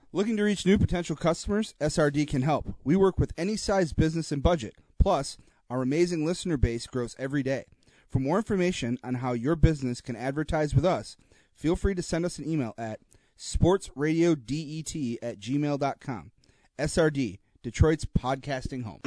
Looking to reach new potential customers? SRD can help. We work with any size business and budget. Plus, our amazing listener base grows every day. For more information on how your business can advertise with us, feel free to send us an email at sportsradiodet@gmail.com. SRD, Detroit's podcasting home.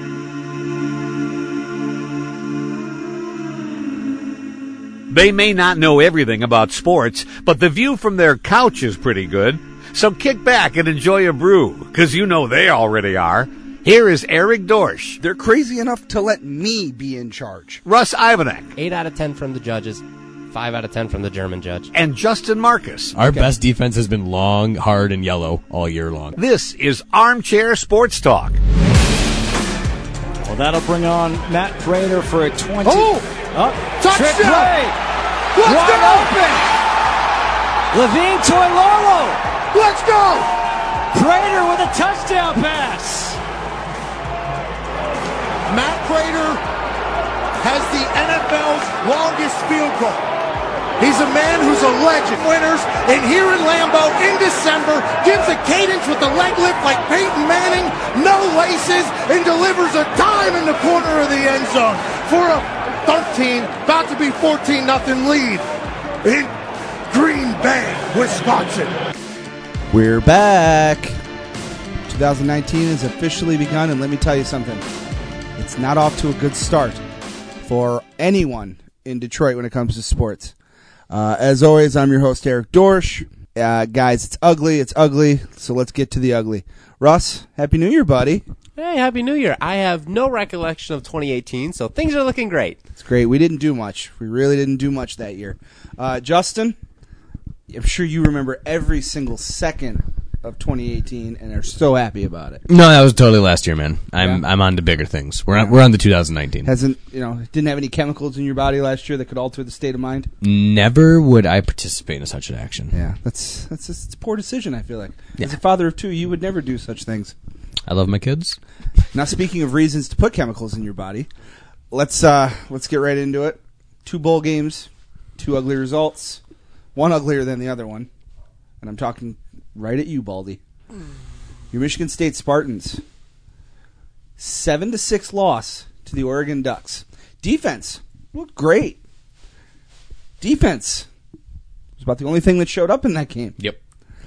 They may not know everything about sports, but the view from their couch is pretty good. So kick back and enjoy a brew, because you know they already are. Here is Eric Dorsch. They're crazy enough to let me be in charge. Russ Ivanek. 8 out of 10 from the judges, 5 out of 10 from the German judge. And Justin Marcus. Our best defense has been long, hard, and yellow all year long. This is Armchair Sports Talk. Well, that'll bring on Matt Prater for a 20. Touchdown! Trick play! Let's Wide go! open! Levine Toilolo! Let's go! Prater with a touchdown pass! Matt Prater has the NFL's longest field goal. He's a man who's a legend. Winners, and here in Lambeau in December, gives a cadence with the leg lift like Peyton Manning, no laces, and delivers a dime in the corner of the end zone for a 13, about to be 14-0 lead in Green Bay, Wisconsin. We're back. 2019 has officially begun, and let me tell you something. It's not off to a good start for anyone in Detroit when it comes to sports. As always, I'm your host, Eric Dorsch. Guys, it's ugly, so let's get to the ugly. Russ, Happy New Year, buddy. Hey, Happy New Year. I have no recollection of 2018, so things are looking great. It's great. We didn't do much. We really didn't do much that year. Justin, I'm sure you remember every single second of 2018 and are so happy about it. No, that was totally last year, man. I'm on to bigger things. We're on to 2019. Didn't have any chemicals in your body last year that could alter the state of mind? Never would I participate in such an action. Yeah, that's it's a poor decision, I feel like. Yeah. As a father of 2, you would never do such things. I love my kids. Now, speaking of reasons to put chemicals in your body, let's get right into it. 2 bowl games, 2 ugly results, one uglier than the other one, and I'm talking right at you, Baldy. Your Michigan State Spartans, 7-6 loss to the Oregon Ducks. Defense looked great. Defense was about the only thing that showed up in that game. Yep.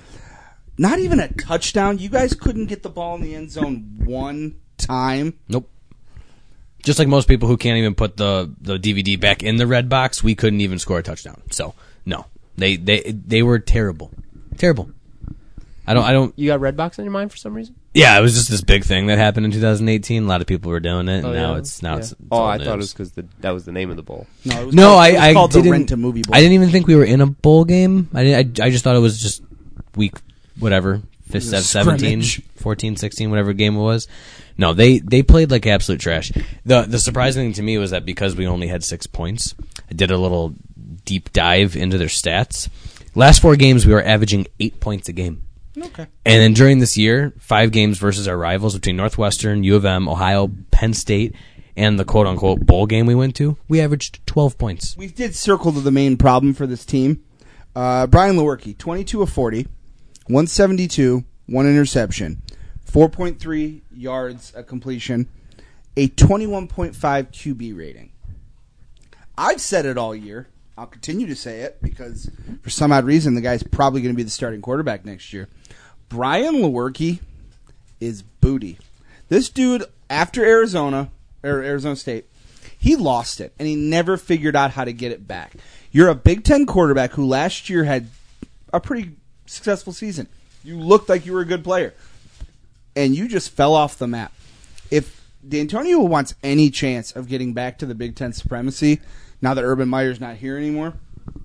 Not even a touchdown. You guys couldn't get the ball in the end zone one time. Nope. Just like most people who can't even put the DVD back in the red box, we couldn't even score a touchdown. So no, they were terrible, terrible. I don't. You got Redbox on your mind for some reason? Yeah, it was just this big thing that happened in 2018. A lot of people were doing it, and now it's I thought it was because that was the name of the bowl. No, it was I called didn't, the Rent-A-Movie Bowl. I didn't even think we were in a bowl game. I just thought it was just week whatever, 17, 14, 16, whatever game it was. No, they played like absolute trash. The surprising thing to me was that because we only had 6 points, I did a little deep dive into their stats. Last 4 games, we were averaging 8 points a game. Okay. And then during this year, 5 games versus our rivals between Northwestern, U of M, Ohio, Penn State, and the quote-unquote bowl game we went to, we averaged 12 points. We did circle to the main problem for this team. Brian Lewerke, 22 of 40, 172, 1 interception, 4.3 yards a completion, a 21.5 QB rating. I've said it all year. I'll continue to say it because for some odd reason the guy's probably going to be the starting quarterback next year. Brian Lewerke is booty. This dude, after Arizona State, he lost it, and he never figured out how to get it back. You're a Big Ten quarterback who last year had a pretty successful season. You looked like you were a good player, and you just fell off the map. If D'Antonio wants any chance of getting back to the Big Ten supremacy, now that Urban Meyer's not here anymore,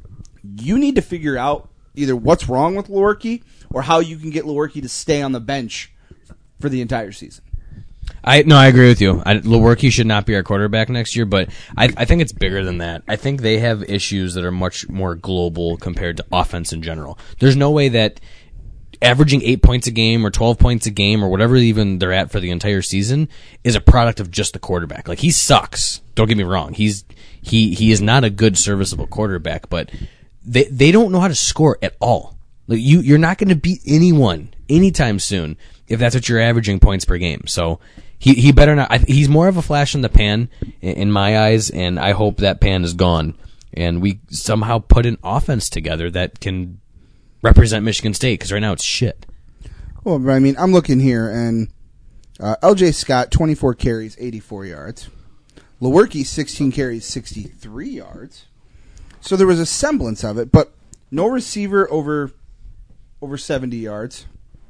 you need to figure out either what's wrong with Lewerke or how you can get Lewerke to stay on the bench for the entire season. I agree with you. Lewerke should not be our quarterback next year, but I think it's bigger than that. I think they have issues that are much more global compared to offense in general. There's no way that averaging 8 points a game or 12 points a game or whatever even they're at for the entire season is a product of just the quarterback. Like, he sucks. Don't get me wrong. He is not a good serviceable quarterback, but they don't know how to score at all. Like, you're not going to beat anyone anytime soon if that's what you're averaging points per game. So he better not. He's more of a flash in the pan in my eyes, and I hope that pan is gone and we somehow put an offense together that can represent Michigan State, because right now it's shit. Well, I mean, I'm looking here, and L.J. Scott, 24 carries, 84 yards. Lewerke, 16 carries, 63 yards. So there was a semblance of it, but no receiver over 70 yards.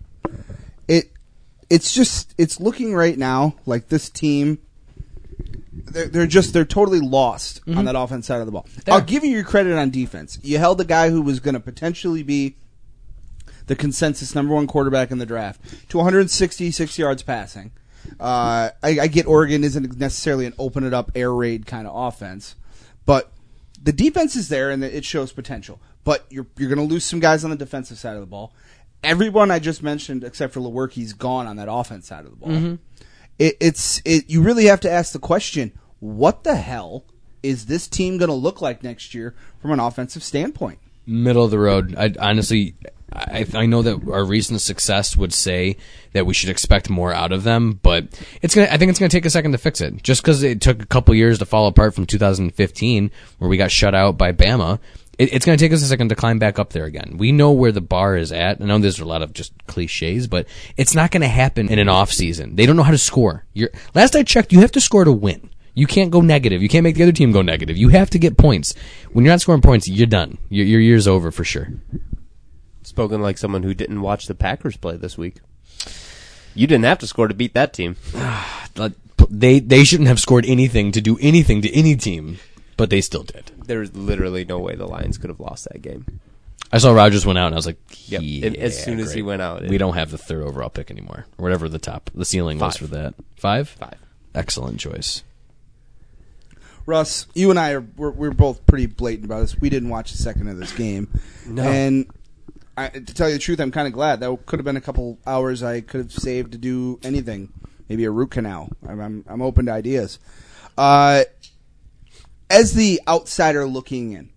It's looking right now like this team, they're totally lost on that offense side of the ball. I'll give you your credit on defense. You held a guy who was going to potentially be the consensus number one quarterback in the draft to 166 yards passing. I get Oregon isn't necessarily an open it up air raid kind of offense, but the defense is there and it shows potential. But you're going to lose some guys on the defensive side of the ball. Everyone I just mentioned, except for Lewerke's gone on that offense side of the ball. Mm-hmm. You really have to ask the question: what the hell is this team going to look like next year from an offensive standpoint? Middle of the road. I know that our recent success would say that we should expect more out of them, but I think it's gonna take a second to fix it. Just because it took a couple years to fall apart from 2015, where we got shut out by Bama, it's gonna take us a second to climb back up there again. We know where the bar is at. I know there's a lot of just cliches, but it's not gonna happen in an off season. They don't know how to score. Last I checked, you have to score to win. You can't go negative. You can't make the other team go negative. You have to get points. When you're not scoring points, you're done. Your year's over for sure. Spoken like someone who didn't watch the Packers play this week. You didn't have to score to beat that team. They shouldn't have scored anything to do anything to any team, but they still did. There's literally no way the Lions could have lost that game. I saw Rodgers went out, and I was like, yep. Yeah, as soon as he went out. We don't have the third overall pick anymore, or whatever the ceiling was for that. 5? 5. Excellent choice. Russ, you and I we're both pretty blatant about this. We didn't watch a second of this game. No. And to tell you the truth, I'm kind of glad. That could have been a couple hours I could have saved to do anything. Maybe a root canal. I'm open to ideas. As the outsider looking in,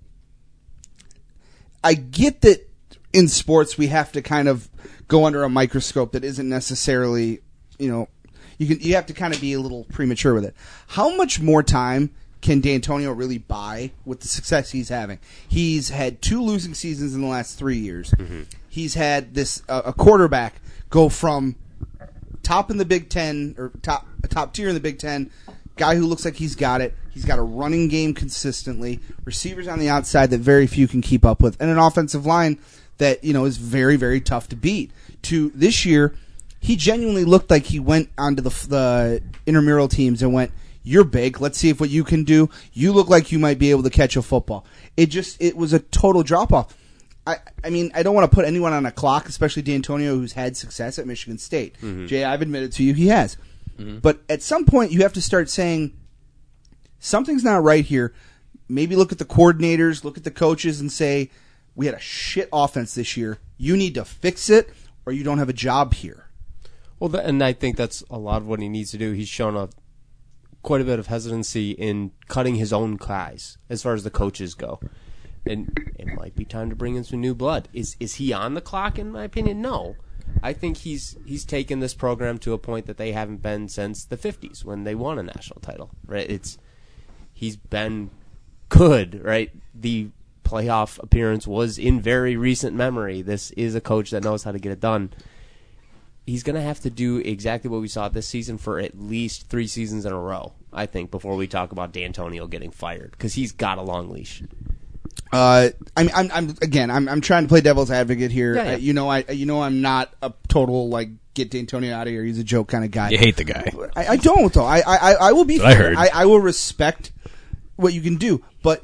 I get that in sports we have to kind of go under a microscope that isn't necessarily, you have to kind of be a little premature with it. How much more time can D'Antonio really buy with the success he's having? He's had 2 losing seasons in the last 3 years. Mm-hmm. He's had this a quarterback go from top in the Big Ten or top tier in the Big Ten, guy who looks like he's got it. He's got a running game consistently, receivers on the outside that very few can keep up with, and an offensive line that is very, very tough to beat. To this year, he genuinely looked like he went onto the intramural teams and went, "You're big. Let's see if what you can do. You look like you might be able to catch a football." It was a total drop off. I mean, I don't want to put anyone on a clock, especially D'Antonio, who's had success at Michigan State. Mm-hmm. Jay, I've admitted to you he has. Mm-hmm. But at some point, you have to start saying something's not right here. Maybe look at the coordinators, look at the coaches, and say, we had a shit offense this year. You need to fix it, or you don't have a job here. Well, and I think that's a lot of what he needs to do. He's shown quite a bit of hesitancy in cutting his own ties as far as the coaches go. And it might be time to bring in some new blood. Is he on the clock, in my opinion? No. I think he's taken this program to a point that they haven't been since the 50s when they won a national title. Right? He's been good, right? The playoff appearance was in very recent memory. This is a coach that knows how to get it done. He's going to have to do exactly what we saw this season for at least 3 seasons in a row, I think, before we talk about D'Antonio getting fired, because he's got a long leash. I'm trying to play devil's advocate here. Yeah. I'm not a total get D'Antonio out of here. He's a joke kind of guy. You hate the guy. I don't though. I will be fair. I heard. I will respect what you can do, but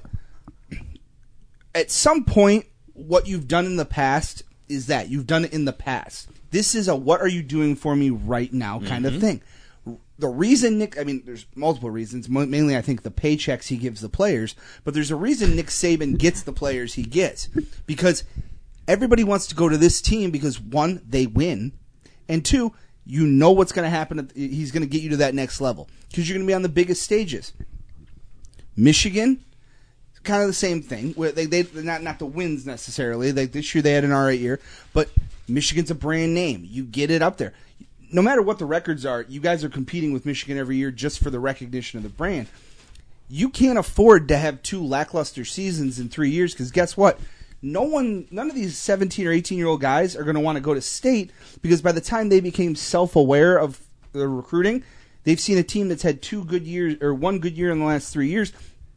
at some point, what you've done in the past is that you've done it in the past. This is a what are you doing for me right now kind of thing. The reason there's multiple reasons. Mainly, I think the paychecks he gives the players. But there's a reason Nick Saban gets the players he gets. Because everybody wants to go to this team because, 1, they win. And 2, you know what's going to happen. He's going to get you to that next level. Because you're going to be on the biggest stages. Michigan, kind of the same thing. Where they not the wins necessarily. This year they had an alright year, but Michigan's a brand name. You get it up there. No matter what the records are, you guys are competing with Michigan every year just for the recognition of the brand. You can't afford to have 2 lackluster seasons in 3 years because guess what? None of these 17 or 18-year-old guys are going to want to go to state because by the time they became self-aware of the recruiting, they've seen a team that's had 2 good years or 1 good year in the last 3 years.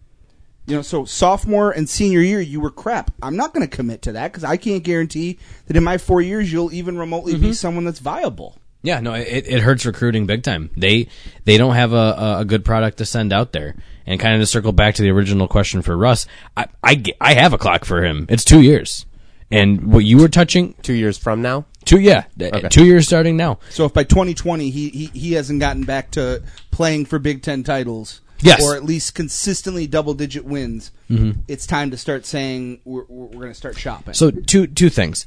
So sophomore and senior year, you were crap. I'm not going to commit to that because I can't guarantee that in my 4 years you'll even remotely be someone that's viable. Yeah, no, it hurts recruiting big time. They don't have a good product to send out there. And kind of to circle back to the original question for Russ, I have a clock for him. It's 2 years. And what you were touching... 2 years from now? 2 years starting now. So if by 2020 he hasn't gotten back to playing for Big Ten titles, yes, or at least consistently double-digit wins, it's time to start saying we're going to start shopping. So two things.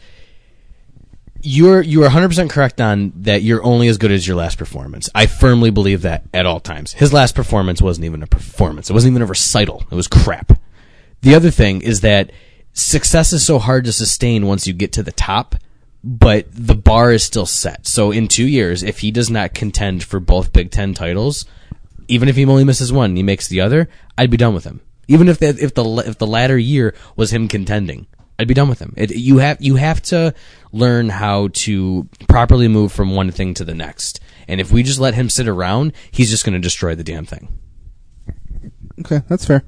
You are 100% correct on that you're only as good as your last performance. I firmly believe that at all times. His last performance wasn't even a performance. It wasn't even a recital. It was crap. The other thing is that success is so hard to sustain once you get to the top, but the bar is still set. So in 2 years, if he does not contend for both Big Ten titles, even if he only misses one and he makes the other, I'd be done with him. Even if the latter year was him contending, I'd be done with him. You have to learn how to properly move from one thing to the next. And if we just let him sit around, he's just going to destroy the damn thing. Okay, that's fair.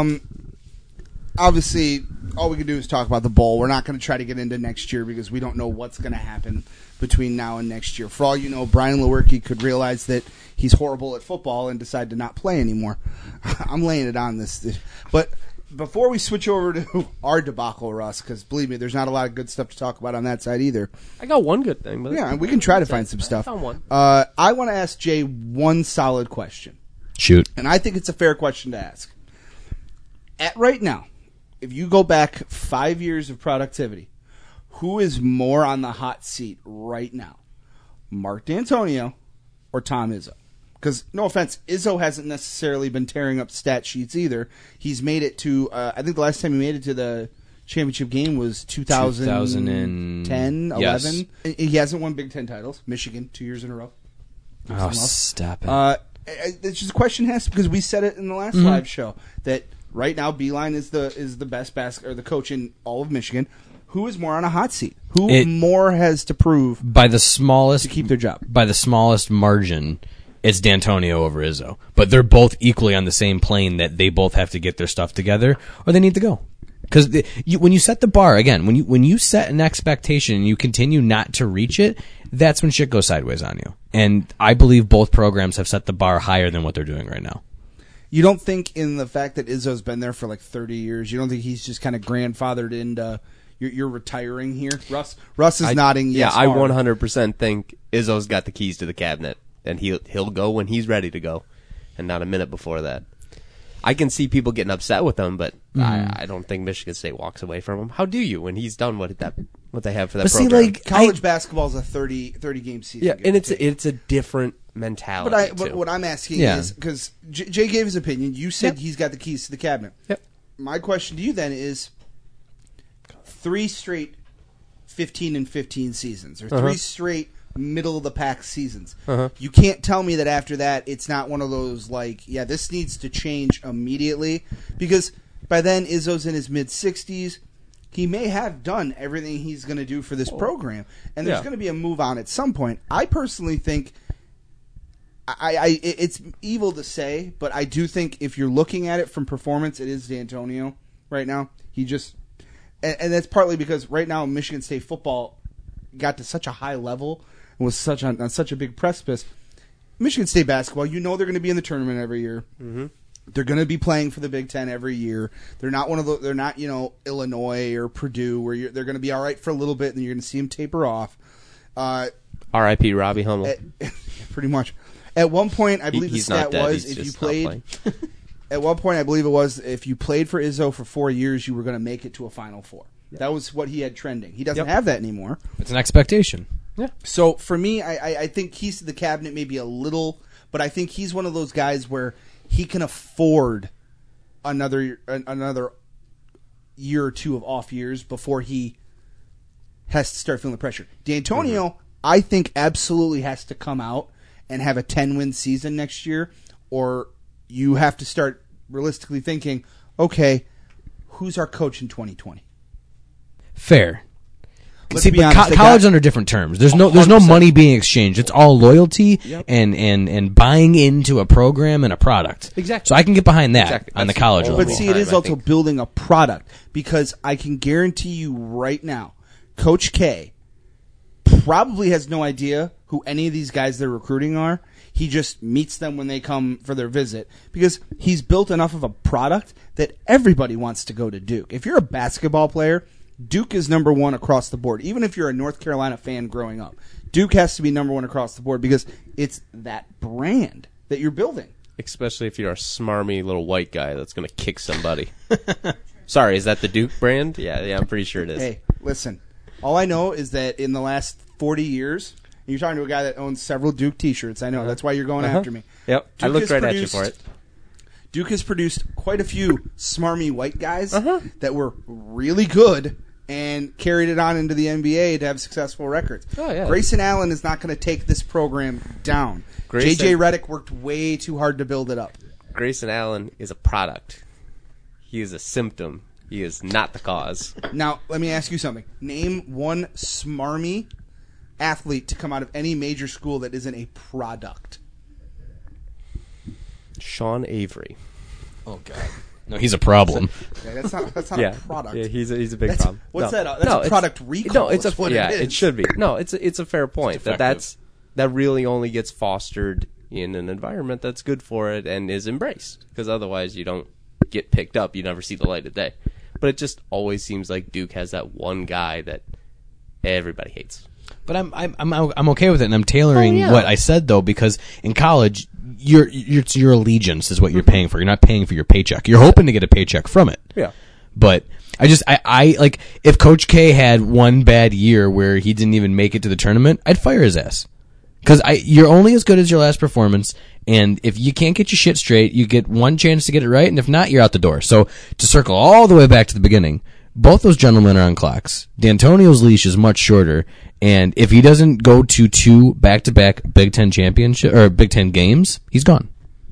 Obviously, all we can do is talk about the bowl. We're not going to try to get into next year because we don't know what's going to happen between now and next year. For all you know, Brian Lewerke could realize that he's horrible at football and decide to not play anymore. I'm laying it on this. But before we switch over to our debacle, Russ, because believe me, there's not a lot of good stuff to talk about on that side either. I got one good thing. But yeah, we can try to find some stuff. I found one. I want to ask Jay one solid question. Shoot. And I think it's a fair question to ask. At right now, if you go back 5 years of productivity, who is more on the hot seat right now? Mark D'Antonio or Tom Izzo? Because, no offense, Izzo hasn't necessarily been tearing up stat sheets either. He's made it to, I think the last time he made it to the championship game was 2010, 11. Yes. He hasn't won Big Ten titles. Michigan, 2 years in a row. Oh, stop it. It's just a question asked because we said it in the last live show that right now Beeline is the best or the coach in all of Michigan. Who is more on a hot seat? Who more has to prove by the smallest to keep their job? By the smallest margin, it's D'Antonio over Izzo. But they're both equally on the same plane that they both have to get their stuff together or they need to go. Because when you set the bar, again, when you set an expectation and you continue not to reach it, that's when shit goes sideways on you. And I believe both programs have set the bar higher than what they're doing right now. You don't think in the fact that Izzo's been there for like 30 years, you don't think he's just kind of grandfathered into you're retiring here? Russ is nodding yes. Yeah, I 100% think Izzo's got the keys to the cabinet, and he'll go when he's ready to go, and not a minute before that. I can see people getting upset with him, but I don't think Michigan State walks away from him. How do you when he's done what they have for that program? See, like college basketball is a 30 game season. Yeah, and it's a different mentality. But what I'm asking is because Jay gave his opinion. You said he's got the keys to the cabinet. Yep. My question to you then is 3 straight 15-15 seasons or 3 straight middle of the pack seasons. You can't tell me that after that it's not one of those like, yeah, this needs to change immediately because by then Izzo's in his mid-60s. He may have done everything he's going to do for this program, and there's going to be a move on at some point. I personally think it's evil to say, but I do think if you're looking at it from performance, it is D'Antonio right now. He just and that's partly because right now Michigan State football got to such a high level and was on such a big precipice. Michigan State basketball, you know they're going to be in the tournament every year. Mm-hmm. They're going to be playing for the Big Ten every year. They're not they're not Illinois or Purdue where they're going to be all right for a little bit and you're going to see them taper off. R.I.P. Robbie Hummel. Pretty much. At one point, I believe the stat was if you played. At one point, I believe it was if you played for Izzo for 4 years, you were going to make it to a Final Four. Yep. That was what he had trending. He doesn't have that anymore. It's an expectation. Yeah. So for me, I think keys to the cabinet maybe a little, but I think he's one of those guys where he can afford another year or two of off years before he has to start feeling the pressure. D'Antonio, I think, absolutely has to come out and have a 10-win season next year, or you have to start realistically thinking, okay, who's our coach in 2020? Fair. Let's See, be but honest, they college got- under different terms. There's no 100%. money being exchanged. It's all loyalty and buying into a program and a product. Exactly. So I can get behind that Exactly. on the That's college the level. But see, it time, is I also think. building a product, because I can guarantee you right now, Coach K probably has no idea who any of these guys they're recruiting are. He just meets them when they come for their visit, because he's built enough of a product that everybody wants to go to Duke. If you're a basketball player, Duke is number one across the board. Even if you're a North Carolina fan growing up, Duke has to be number one across the board, because it's that brand that you're building. Especially if you're a smarmy little white guy that's going to kick somebody. Sorry, is that the Duke brand? Yeah, I'm pretty sure it is. Hey, listen. All I know is that in the last 40 years, and you're talking to a guy that owns several Duke T-shirts. I know. That's why you're going after me. Yep, I Duke looked has right at you for it. Duke has produced quite a few smarmy white guys that were really good and carried it on into the NBA to have successful records. Oh, yeah. Grayson Allen is not going to take this program down. Grayson- J.J. Redick worked way too hard to build it up. Grayson Allen is a product. He is a symptom. He is not the cause. Now, let me ask you something. Name one smarmy athlete to come out of any major school that isn't a product. Sean Avery. Oh God, no, he's a problem. Okay, that's not Yeah, a product. Yeah, he's a big That's- problem. what's No. that? That's No, a it's- product recall. No, it's is what yeah, it is. it should be. No, it's a fair point. defective. That really only gets fostered in an environment that's good for it and is embraced. Because otherwise, you don't get picked up. You never see the light of day. But it just always seems like Duke has that one guy that everybody hates. But I'm okay with it, and I'm tailoring Oh, yeah. what I said though, because in college, it's your allegiance is what you're paying for. You're not paying for your paycheck. You're hoping to get a paycheck from it. Yeah. But I like, if Coach K had one bad year where he didn't even make it to the tournament, I'd fire his ass. Because you're only as good as your last performance, and if you can't get your shit straight, you get one chance to get it right, and if not, you're out the door. So to circle all the way back to the beginning, both those gentlemen are on clocks. D'Antonio's leash is much shorter, and if he doesn't go to 2 back-to-back Big Ten championship or Big Ten games, he's gone.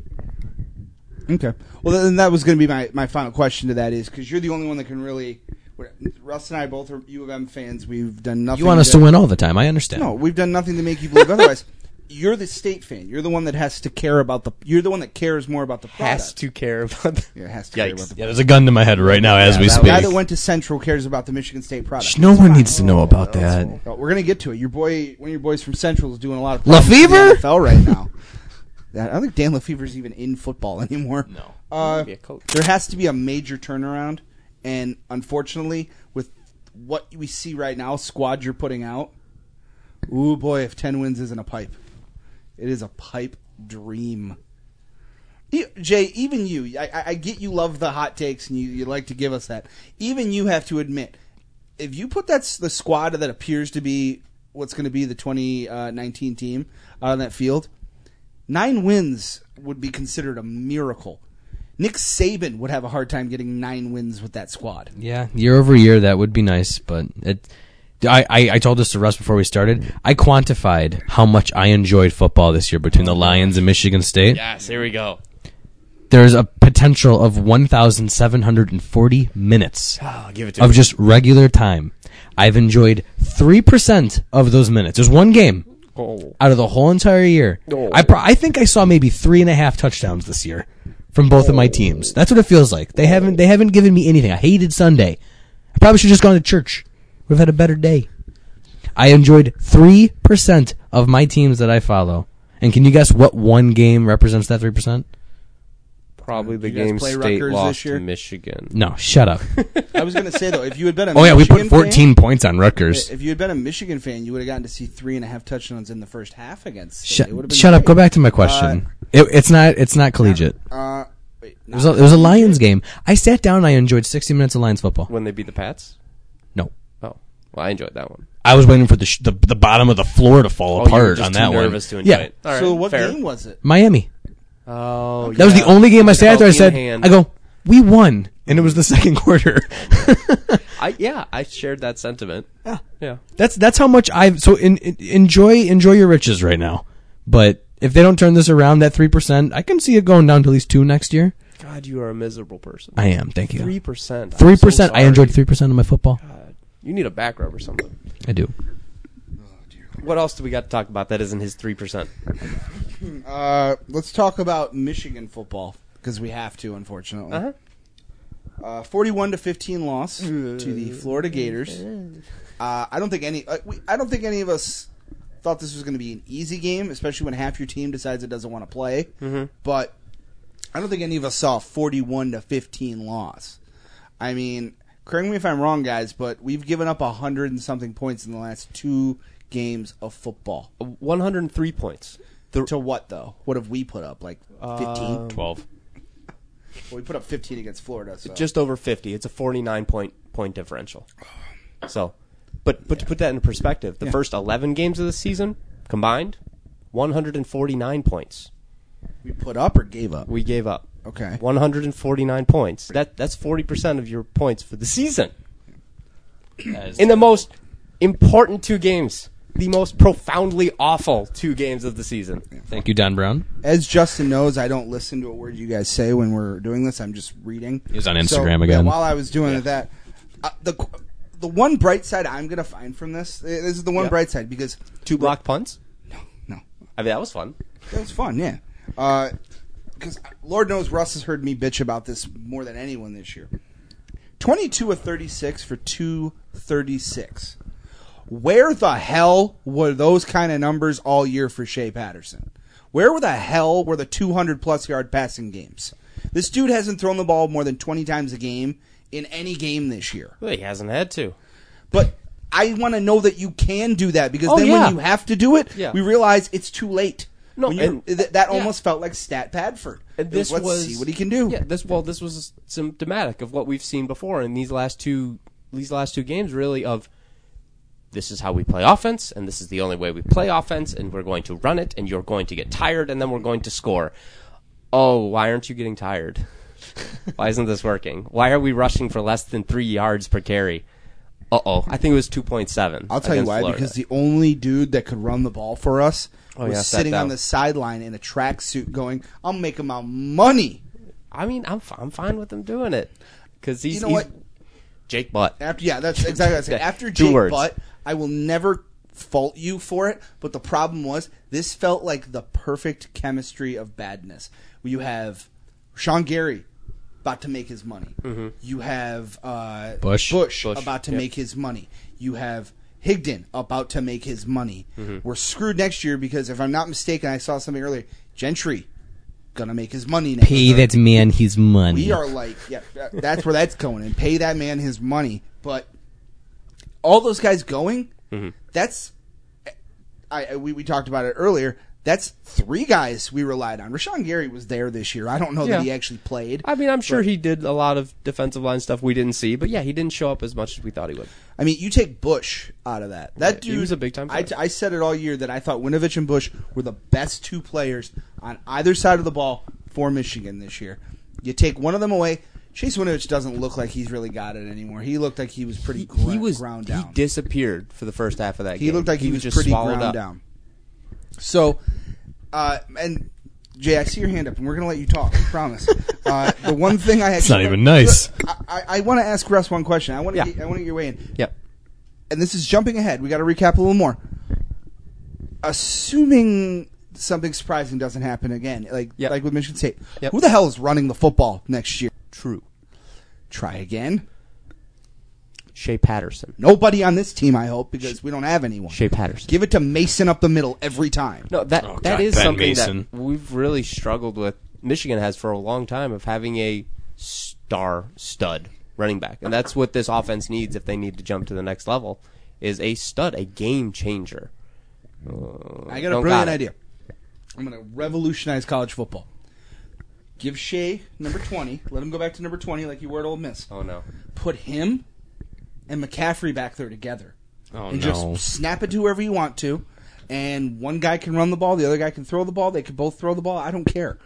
Okay. Well, then that was going to be my final question to that, is because you're the only one that can really. Russ and I both are U of M fans. We've done nothing. You want us to win all the time. I understand. No, we've done nothing to make you believe otherwise. You're the state fan. You're the one that has to care about the. You're the one that cares more about the product. Has to care about Yeah, has to care Yikes. about the. Yeah, there's a gun to my head right now as we The speak. guy that went to Central cares about the Michigan State product. No one needs to know about that. Well, we're gonna get to it. One of your boys from Central is doing a lot of Lefevre? in the NFL right now. I don't think Dan Lefevre's even in football anymore. No. be a coach. There has to be a major turnaround, and unfortunately, with what we see right now, squad you're putting out, ooh boy, if 10 wins isn't a pipe, it is a pipe dream. Jay, even you, I get you love the hot takes and you like to give us that. Even you have to admit, if you put the squad that appears to be what's going to be the 2019 team out on that field, 9 wins would be considered a miracle. Nick Saban would have a hard time getting 9 wins with that squad. Yeah, year over year, that would be nice, but I told this to Russ before we started. I quantified how much I enjoyed football this year between the Lions and Michigan State. Yes, here we go. There's a potential of 1,740 minutes Oh, give it to of me. just regular time. I've enjoyed 3% of those minutes. There's one game Oh. out of the whole entire year. Oh. I think I saw maybe 3.5 touchdowns this year from both of my teams. That's what it feels like. They haven't given me anything. I hated Sunday. I probably should have just gone to church. Would have had a better day. I enjoyed 3% of my teams that I follow. And can you guess what one game represents that 3%? Probably the Did you guys game play State Rutgers lost this year? to Michigan. No, shut up. I was going to say, though, if you had been a Oh yeah, we Michigan put 14 points on Rutgers. If you had been a Michigan fan, you would have gotten to see 3.5 touchdowns in the first half against State. It would have been Shut up. great. Go back to my question. It's not collegiate. Wait, It was a Lions game. I sat down and I enjoyed 60 minutes of Lions football. When they beat the Pats? No. Oh. Well, I enjoyed that one. I was waiting for the bottom of the floor to fall Oh, you were apart just on too that one. nervous to enjoy Yeah. it. All right, So what fair. game was it? Miami. Oh, That was the only game I sat there. I in said, hand. I go, We won, and it was the second quarter. I shared that sentiment. Yeah. That's how much enjoy your riches right now. But if they don't turn this around, that 3%, I can see it going down to at least 2 next year. God, you are a miserable person. I am. Thank you. 3%. 3%. I enjoyed 3% of my football. God, you need a back rub or something. I do. What else do we got to talk about that isn't his 3%? Let's talk about Michigan football because we have to, unfortunately. 41-15 loss to the Florida Gators. I don't think any of us thought this was going to be an easy game, especially when half your team decides it doesn't want to play. Mm-hmm. But I don't think any of us saw a 41-15 loss. I mean, correct me if I'm wrong, guys, but we've given up 100 and something points in the last 2 games of football. 103 points. To what, though? What have we put up? Like 15? 12. Well, we put up 15 against Florida. So. Just over 50. It's a 49 point differential. So, but to put that in perspective, the first 11 games of the season combined, 149 points. We put up or gave up? We gave up. Okay. 149 points. That's 40% of your points for the season. In the most important 2 games. The most profoundly awful 2 games of the season. Thank you, Don Brown. As Justin knows, I don't listen to a word you guys say when we're doing this. I'm just reading. He's on Instagram again. Yeah, while I was doing that, the one bright side I'm going to find from this is the one bright side because 2 block punts? No. I mean, that was fun. That was fun, yeah. Because Lord knows Russ has heard me bitch about this more than anyone this year. 22 of 36 for 236. Where the hell were those kind of numbers all year for Shea Patterson? Where the hell were the 200-plus yard passing games? This dude hasn't thrown the ball more than 20 times a game in any game this year. Well, he hasn't had to. But I want to know that you can do that because when you have to do it, we realize it's too late. No, that almost felt like Stat Padford. And let's see what he can do. Yeah, this was symptomatic of what we've seen before in these last two games, really, of this is how we play offense, and this is the only way we play offense, and we're going to run it, and you're going to get tired, and then we're going to score. Oh, why aren't you getting tired? Why isn't this working? Why are we rushing for less than 3 yards per carry? I think it was 2.7. I'll tell you why, Florida. because the only dude that could run the ball for us was sitting down on the sideline in a tracksuit going, I'm making my money. I mean, I'm fine with him doing it. Because he's what? Jake Butt. That's exactly what I said. After Two Jake words. Butt, I will never fault you for it, but the problem was this felt like the perfect chemistry of badness. You have Sean Gary about to make his money. Mm-hmm. You have Bush about to make his money. You have Higdon about to make his money. Mm-hmm. We're screwed next year because, if I'm not mistaken, I saw something earlier, Gentry gonna make his money next Pay year. that man his money. We are like, that's where that's going, and pay that man his money. But all those guys going, that's we talked about it earlier. That's 3 guys we relied on. Rashawn Gary was there this year. I don't know that he actually played. I mean, I'm sure he did a lot of defensive line stuff we didn't see, but he didn't show up as much as we thought he would. I mean, you take Bush out of that. That dude, he was a big time player. I said it all year that I thought Winovich and Bush were the best 2 players on either side of the ball for Michigan this year. You take one of them away, Chase Winovich doesn't look like he's really got it anymore. He looked like he was pretty ground down. He disappeared for the first half of that game. He looked like he was just pretty swallowed ground up. down. So, and Jay, I see your hand up, and we're going to let you talk. I promise. The one thing I it's not even nice. I want to ask Russ one question. I want to get your way in. Yep. And this is jumping ahead. We got to recap a little more. Assuming something surprising doesn't happen again, like with Michigan State, who the hell is running the football next year? True. Try again. Shea Patterson. Nobody on this team, I hope, because we don't have anyone. Shea Patterson. Give it to Mason up the middle every time. No, that is Ben something Mason. that we've really struggled with. Michigan has for a long time of having a stud running back, and that's what this offense needs if they need to jump to the next level. Is a stud, a game changer. I got a brilliant idea. I'm going to revolutionize college football. Give Shea number 20. Let him go back to number 20 like you were at Ole Miss. Oh no! Put him and McCaffrey back there together. And just snap it to whoever you want to. And one guy can run the ball, the other guy can throw the ball. They can both throw the ball. I don't care.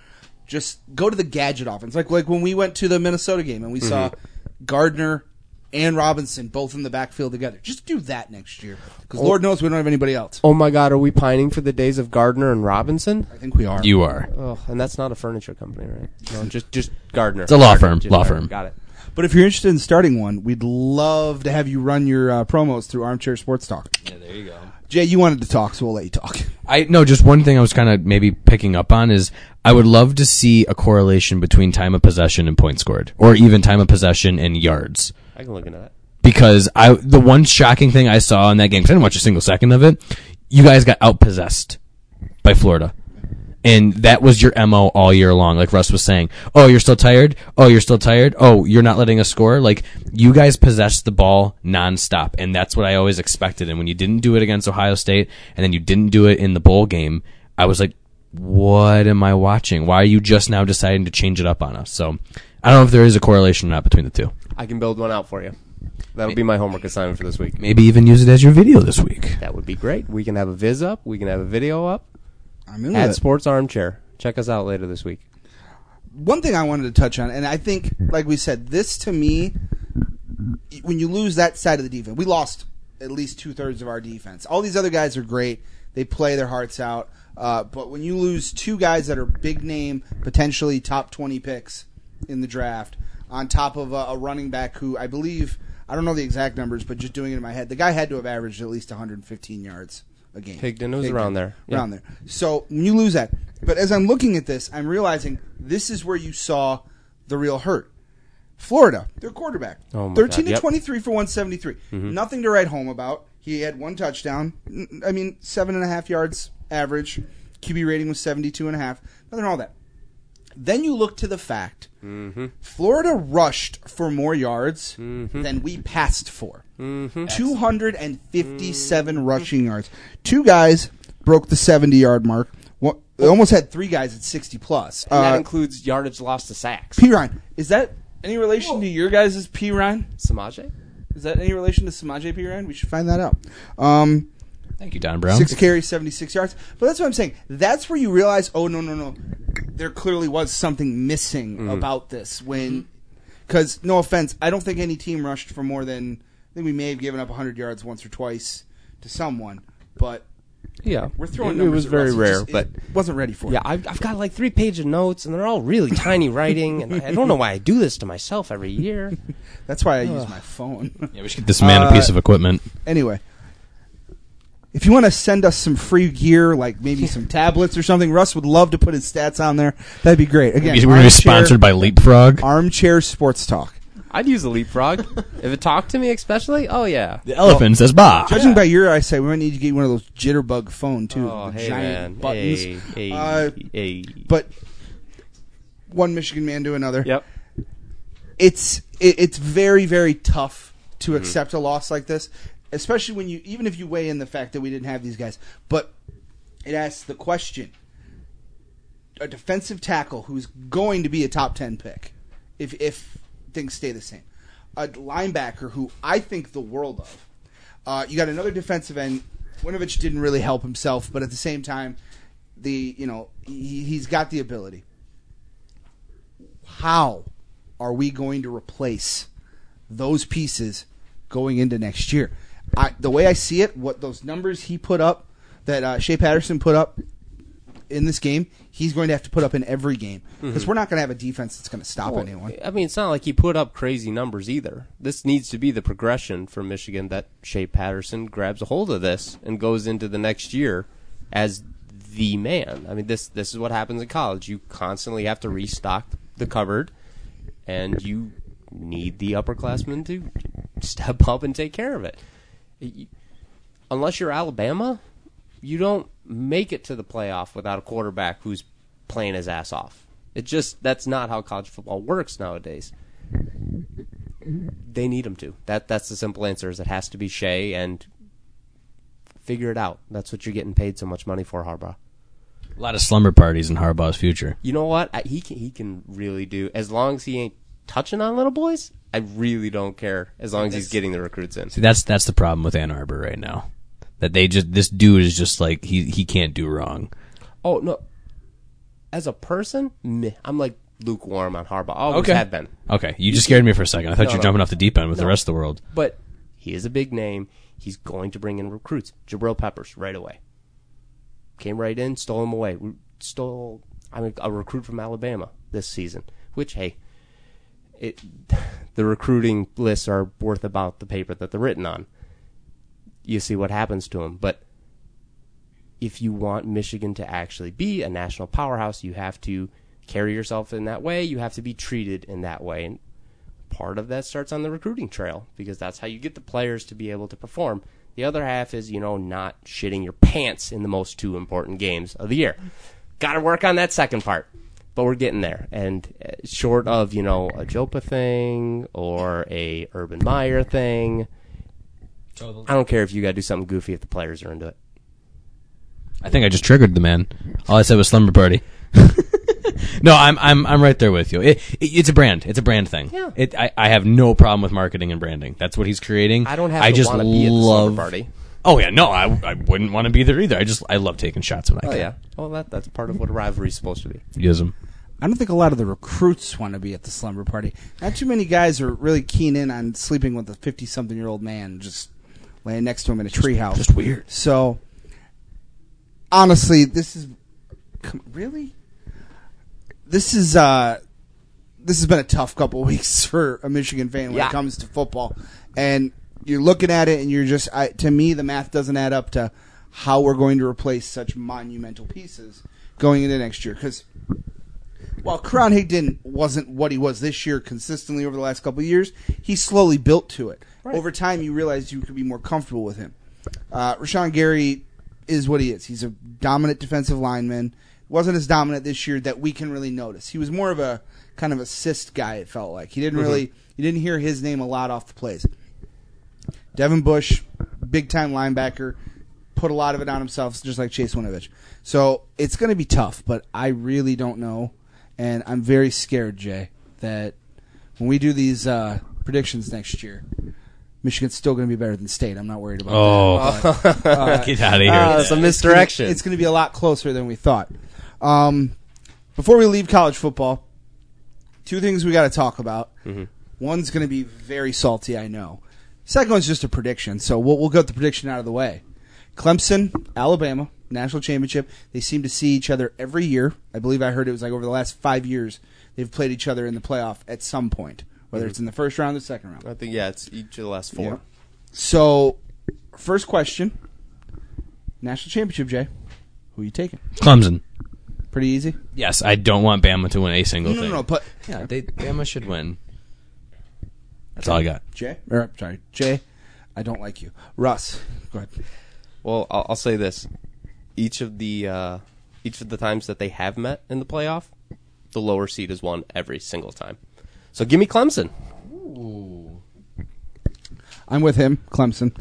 Just go to the gadget offense. Like when we went to the Minnesota game and we saw Gardner and Robinson both in the backfield together. Just do that next year. Because Lord knows we don't have anybody else. Oh my God, are we pining for the days of Gardner and Robinson? I think we are. You are. Oh, and that's not a furniture company, right? No, just Gardner. It's a law firm. Just Law Gardner. firm. Got it. But if you're interested in starting one, we'd love to have you run your promos through Armchair Sports Talk. Yeah, there you go. Jay, you wanted to talk, so we'll let you talk. Just one thing I was kind of maybe picking up on is I would love to see a correlation between time of possession and points scored, or even time of possession and yards. I can look into that. Because the one shocking thing I saw in that game, because I didn't watch a single second of it, you guys got outpossessed by Florida. And that was your MO all year long, like Russ was saying. Oh, you're still tired? Oh, you're still tired? Oh, you're not letting us score? Like, you guys possessed the ball nonstop, and that's what I always expected. And when you didn't do it against Ohio State, and then you didn't do it in the bowl game, I was like, what am I watching? Why are you just now deciding to change it up on us? So, I don't know if there is a correlation or not between the two. I can build one out for you. That'll be my homework assignment for this week. Maybe even use it as your video this week. That would be great. We can have a viz up. We can have a video up. I'm in At it. Sports Armchair. Check us out later this week. One thing I wanted to touch on, and I think, like we said, this to me, when you lose that side of the defense, we lost at least 2/3 of our defense. All these other guys are great. They play their hearts out. But when you lose two guys that are big name, potentially top 20 picks in the draft, on top of a running back who I believe, I don't know the exact numbers, but just doing it in my head, the guy had to have averaged at least 115 yards a game. Pigden was around there. Around there. So when you lose that. But as I'm looking at this, I'm realizing this is where you saw the real hurt. Florida, their quarterback, Oh my 13 God, to yep. 23 for 173. Nothing to write home about. He had one touchdown. 7.5 yards average. QB rating was 72.5. Nothing wrong with that. Then you look to the fact Florida rushed for more yards than we passed for. 257 rushing yards. Two guys broke the 70-yard mark. They almost had three guys at 60+. And that includes yardage lost to sacks. P. Ryan, is that any relation to your guys' P. Ryan? Samaje? Is that any relation to Samaje P. Ryan? We should find that out. Thank you, Don Brown. 6 carries, 76 yards. But that's what I'm saying. That's where you realize, oh, no. There clearly was something missing about this. Because, no offense, I don't think any team rushed for more than, I think we may have given up 100 yards once or twice to someone. But Yeah. we're throwing It numbers was at very Russ. It rare, just- but... it wasn't ready for Yeah, it. I've got like 3 pages of notes, and they're all really tiny writing, and I don't know why I do this to myself every year. That's why I use my phone. Yeah, we should get this man a piece of equipment. Anyway, if you want to send us some free gear, like maybe some tablets or something, Russ would love to put his stats on there. That'd be great. Again, We're going to be sponsored by Leapfrog. Armchair Sports Talk. I'd use a leapfrog. If it talked to me especially, oh yeah. The elephant says bah. Judging by your eyesight, we might need to get you one of those jitterbug phone too. Oh, the hey giant man. buttons. Hey. But one Michigan man to another. Yep. It's very, very tough to accept a loss like this, especially when even if you weigh in the fact that we didn't have these guys. But it asks the question: a defensive tackle who's going to be a top 10 pick, if things stay the same, a linebacker who I think the world of. You got another defensive end. Winovich didn't really help himself, but at the same time, he's got the ability. How are we going to replace those pieces going into next year? The way I see it, what those numbers he put up, that Shea Patterson put up in this game, he's going to have to put up in every game because we're not going to have a defense that's going to stop anyone. I mean, it's not like he put up crazy numbers either. This needs to be the progression for Michigan that Shea Patterson grabs a hold of this and goes into the next year as the man. I mean, this is what happens in college. You constantly have to restock the cupboard, and you need the upperclassmen to step up and take care of it. Unless you're Alabama, you don't make it to the playoff without a quarterback who's playing his ass off. That's not how college football works nowadays. They need him to. That's the simple answer. Is it has to be Shea, and figure it out. That's what you're getting paid so much money for, Harbaugh. A lot of slumber parties in Harbaugh's future. You know what? He can really do, as long as he ain't touching on little boys. I really don't care as long as he's getting the recruits in. See, that's the problem with Ann Arbor right now. That this dude is just like he can't do wrong. Oh no, as a person, meh. I'm like lukewarm on Harbaugh. Always have been. Okay, you just scared me for a second. I thought you were jumping off the deep end with the rest of the world. But he is a big name. He's going to bring in recruits. Jabril Peppers right away. Came right in, stole him away. Stole a recruit from Alabama this season, which, hey, the recruiting lists are worth about the paper that they're written on. You see what happens to them. But if you want Michigan to actually be a national powerhouse, you have to carry yourself in that way. You have to be treated in that way. And part of that starts on the recruiting trail, because that's how you get the players to be able to perform. The other half is, not shitting your pants in the most two important games of the year. Got to work on that second part. But we're getting there. And short of, a Jopa thing or a Urban Meyer thing, I don't care if you got to do something goofy if the players are into it. I think I just triggered the man. All I said was slumber party. No, I'm right there with you. It's a brand. It's a brand thing. Yeah. I have no problem with marketing and branding. That's what he's creating. I don't have to want to be at the slumber party. Oh yeah, no, I wouldn't want to be there either. I love taking shots when I can. Oh yeah. Well, that's part of what a rivalry is supposed to be. Yism. I don't think a lot of the recruits want to be at the slumber party. Not too many guys are really keen in on sleeping with a 50-something-year-old man, just laying next to him in a treehouse. Just weird. So, honestly, this is really. This has been a tough couple of weeks for a Michigan fan when it comes to football, and you're looking at it and you're just. To me, the math doesn't add up to how we're going to replace such monumental pieces going into next year, because. While Karan Higdon wasn't what he was this year consistently over the last couple of years, he slowly built to it. Right. Over time, you realized you could be more comfortable with him. Rashawn Gary is what he is. He's a dominant defensive lineman. Wasn't as dominant this year that we can really notice. He was more of a kind of assist guy, it felt like. He didn't you didn't hear his name a lot off the plays. Devin Bush, big-time linebacker, put a lot of it on himself, just like Chase Winovich. So it's going to be tough, but I really don't know. And I'm very scared, Jay, that when we do these predictions next year, Michigan's still going to be better than State. I'm not worried about that. But, get out of here. That's a misdirection. It's going to be a lot closer than we thought. Before we leave college football, two things we got to talk about. Mm-hmm. One's going to be very salty, I know. Second one's just a prediction, so we'll get the prediction out of the way. Clemson, Alabama. National championship. They seem to see each other every year. I believe I heard it was like over the last 5 years they've played each other in the playoff at some point, whether it's in the first round or the second round. I think, it's each of the last 4. Yeah. So, first question. National championship, Jay. Who are you taking? Clemson. Pretty easy? Yes, I don't want Bama to win a single thing. No, but... Yeah, Bama should win. That's all I got. Jay, I don't like you. Russ, go ahead. Well, I'll say this. Each of the times that they have met in the playoff, the lower seed has won every single time. So give me Clemson. Ooh. I'm with him, Clemson.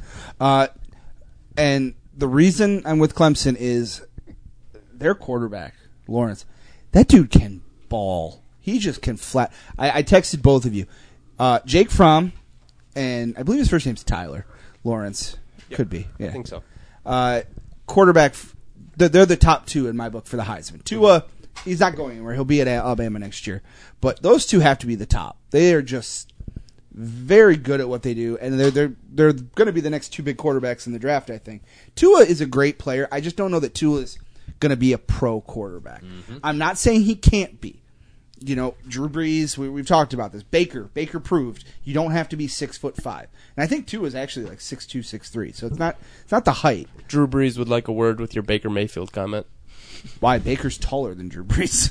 And the reason I'm with Clemson is their quarterback, Lawrence. That dude can ball. He just can flat. I texted both of you. Jake Fromm, and I believe his first name's Tyler Lawrence. Yep. Could be. Yeah. I think so. Quarterback. They're the top two in my book for the Heisman. Tua, he's not going anywhere. He'll be at Alabama next year. But those two have to be the top. They are just very good at what they do, and they're going to be the next two big quarterbacks in the draft, I think. Tua is a great player. I just don't know that Tua is going to be a pro quarterback. Mm-hmm. I'm not saying he can't be. Drew Brees, we've talked about this. Baker proved you don't have to be 6'5", and I think Tua is actually like 6'2", 6'3", so it's not the height. Drew Brees would like a word with your Baker Mayfield comment. Why? Baker's taller than Drew Brees.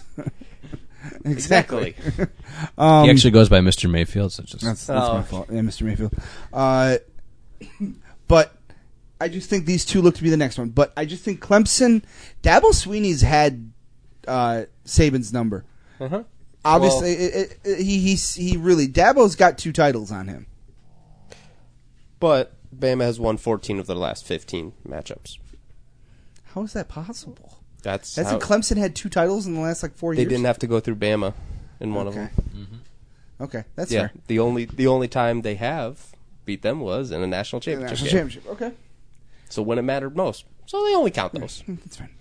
Exactly. He actually goes by Mr. Mayfield. So that's my fault. Yeah, Mr. Mayfield. But I just think these two look to be the next one. But I just think Clemson, Dabo Swinney's had Saban's number. Uh-huh. Obviously, he really Dabo's got 2 titles on him. But Bama has won 14 of their last 15 matchups. How is that possible? Hasn't Clemson had 2 titles in the last 4 years? They didn't have to go through Bama in one of them. Mm-hmm. Okay, that's fair. The only time they have beat them was in a national championship game. Okay. So when it mattered most. So they only count those. That's fine.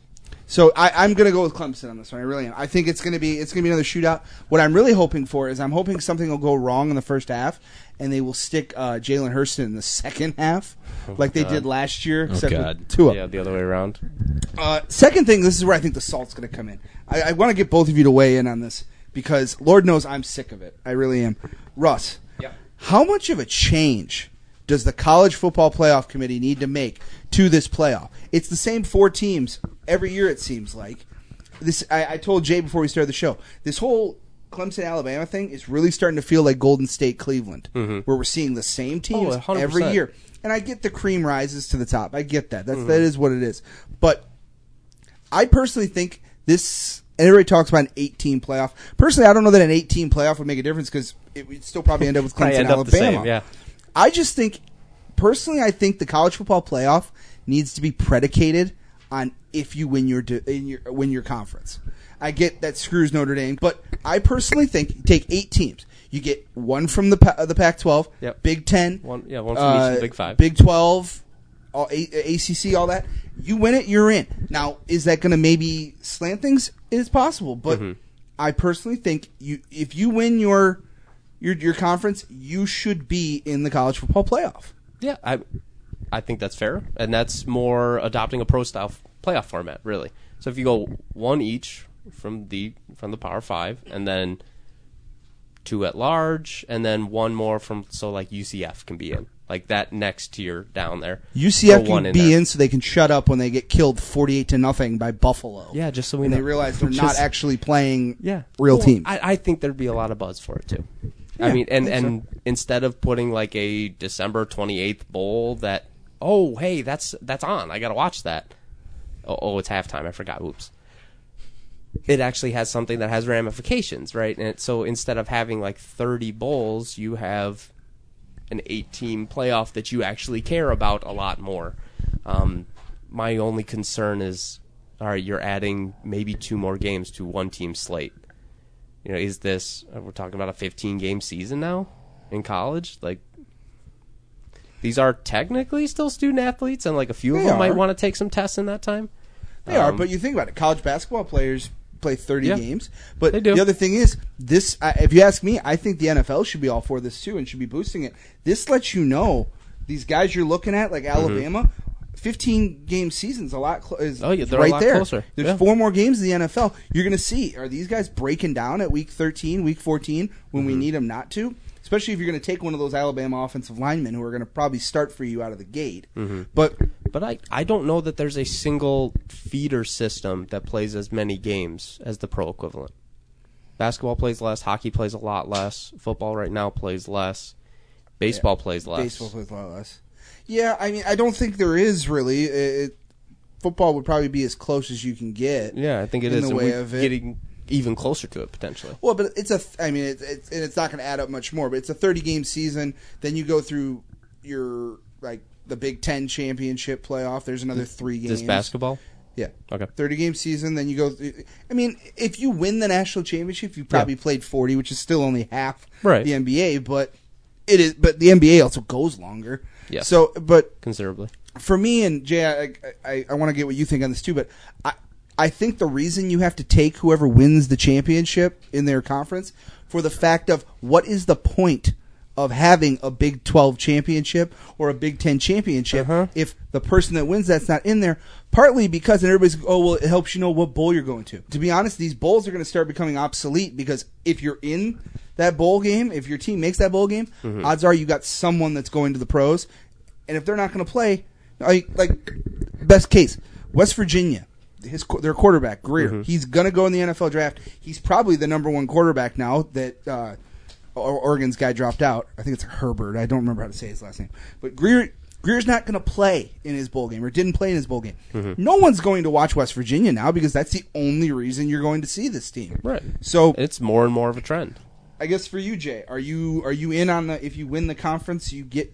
So I'm going to go with Clemson on this one. I really am. I think it's going to be another shootout. What I'm really hoping for is I'm hoping something will go wrong in the first half, and they will stick Jalen Hurst in the second half, like they did last year. Oh, God. With Tua. Yeah, the other way around. Second thing, this is where I think the salt's going to come in. I want to get both of you to weigh in on this because Lord knows I'm sick of it. I really am. Russ, how much of a change does the College Football Playoff Committee need to make to this playoff? It's the same 4 teams every year, it seems like. I told Jay before we started the show, this whole Clemson-Alabama thing is really starting to feel like Golden State-Cleveland, where we're seeing the same teams every year. And I get the cream rises to the top. I get that. That is what it is. But I personally think this, and everybody talks about an 8-team playoff. Personally, I don't know that an 8-team playoff would make a difference because it would still probably end up with Clemson-Alabama. Yeah. I just think, personally, I think the college football playoff needs to be predicated on if you win your conference. I get that screws Notre Dame, but I personally think you take 8 teams. You get 1 from the Pac-12, Yep. Big 10, One from each of the Big 5. Big 12, ACC, all that. You win it, you're in. Now, is that going to maybe slant things? It is possible, but I personally think if you win your conference, you should be in the college football playoff. Yeah, I think that's fair, and that's more adopting a pro-style playoff format, really. So if you go 1 each from the Power 5, and then 2 at large, and then 1 more from like UCF can be in, like that next tier down there. UCF can be in so they can shut up when they get killed 48-0 by Buffalo. Yeah, just so we and know. they realize they're not actually playing real teams. I think there'd be a lot of buzz for it too. Yeah, I mean, and instead of putting like a December 28th bowl that, hey, that's on. I got to watch that. Oh, it's halftime. I forgot. Oops. It actually has something that has ramifications, right? And so instead of having like 30 bowls, you have an 8-team playoff that you actually care about a lot more. My only concern is, all right, you're adding maybe 2 more games to 1-team slate. You know, is this, we're talking about a 15-game season now in college? Like, these are technically still student athletes, and like a few of them might want to take some tests in that time. They are, but you think about it. College basketball players play 30 games. But they do. The other thing is, this. If you ask me, I think the NFL should be all for this too and should be boosting it. This lets you know these guys you're looking at, like Alabama, 15-game season's a lot is they're right a lot there. Closer. There's 4 more games in the NFL. You're going to see, are these guys breaking down at week 13, week 14 when we need them not to? Especially if you're going to take one of those Alabama offensive linemen who are going to probably start for you out of the gate. But I don't know that there's a single feeder system that plays as many games as the pro equivalent. Basketball plays less. Hockey plays a lot less. Football right now plays less. Baseball plays less. Baseball plays a lot less. Yeah, I mean, I don't think there is really. Football would probably be as close as you can get. Yeah, I think it in is. the way of it. Getting even closer to it potentially. Well, but it's it's not going to add up much more. But it's a 30-game season. Then you go through your the Big Ten championship playoff. There's another 3 games. This basketball. Yeah. Okay. 30-game season. Then you go. I mean, if you win the national championship, you probably played 40, which is still only half the NBA. But it is. But the NBA also goes longer. Yeah. So, but considerably. For me and Jay, I want to get what you think on this too. But I think the reason you have to take whoever wins the championship in their conference for the fact of what is the point of having a Big 12 championship or a Big 10 championship if the person that wins that's not in there, partly because and everybody's, it helps you know what bowl you're going to. To be honest, these bowls are going to start becoming obsolete because if you're in that bowl game, if your team makes that bowl game, odds are you got someone that's going to the pros. And if they're not going to play, like best case, West Virginia, their quarterback, Greer, he's going to go in the NFL draft. He's probably the number 1 quarterback now that Oregon's guy dropped out. I think it's Herbert. I don't remember how to say his last name. But Greer's not going to play in his bowl game or didn't play in his bowl game. No one's going to watch West Virginia now because that's the only reason you're going to see this team. Right. So it's more and more of a trend. I guess for you, Jay, are you in on the if you win the conference you get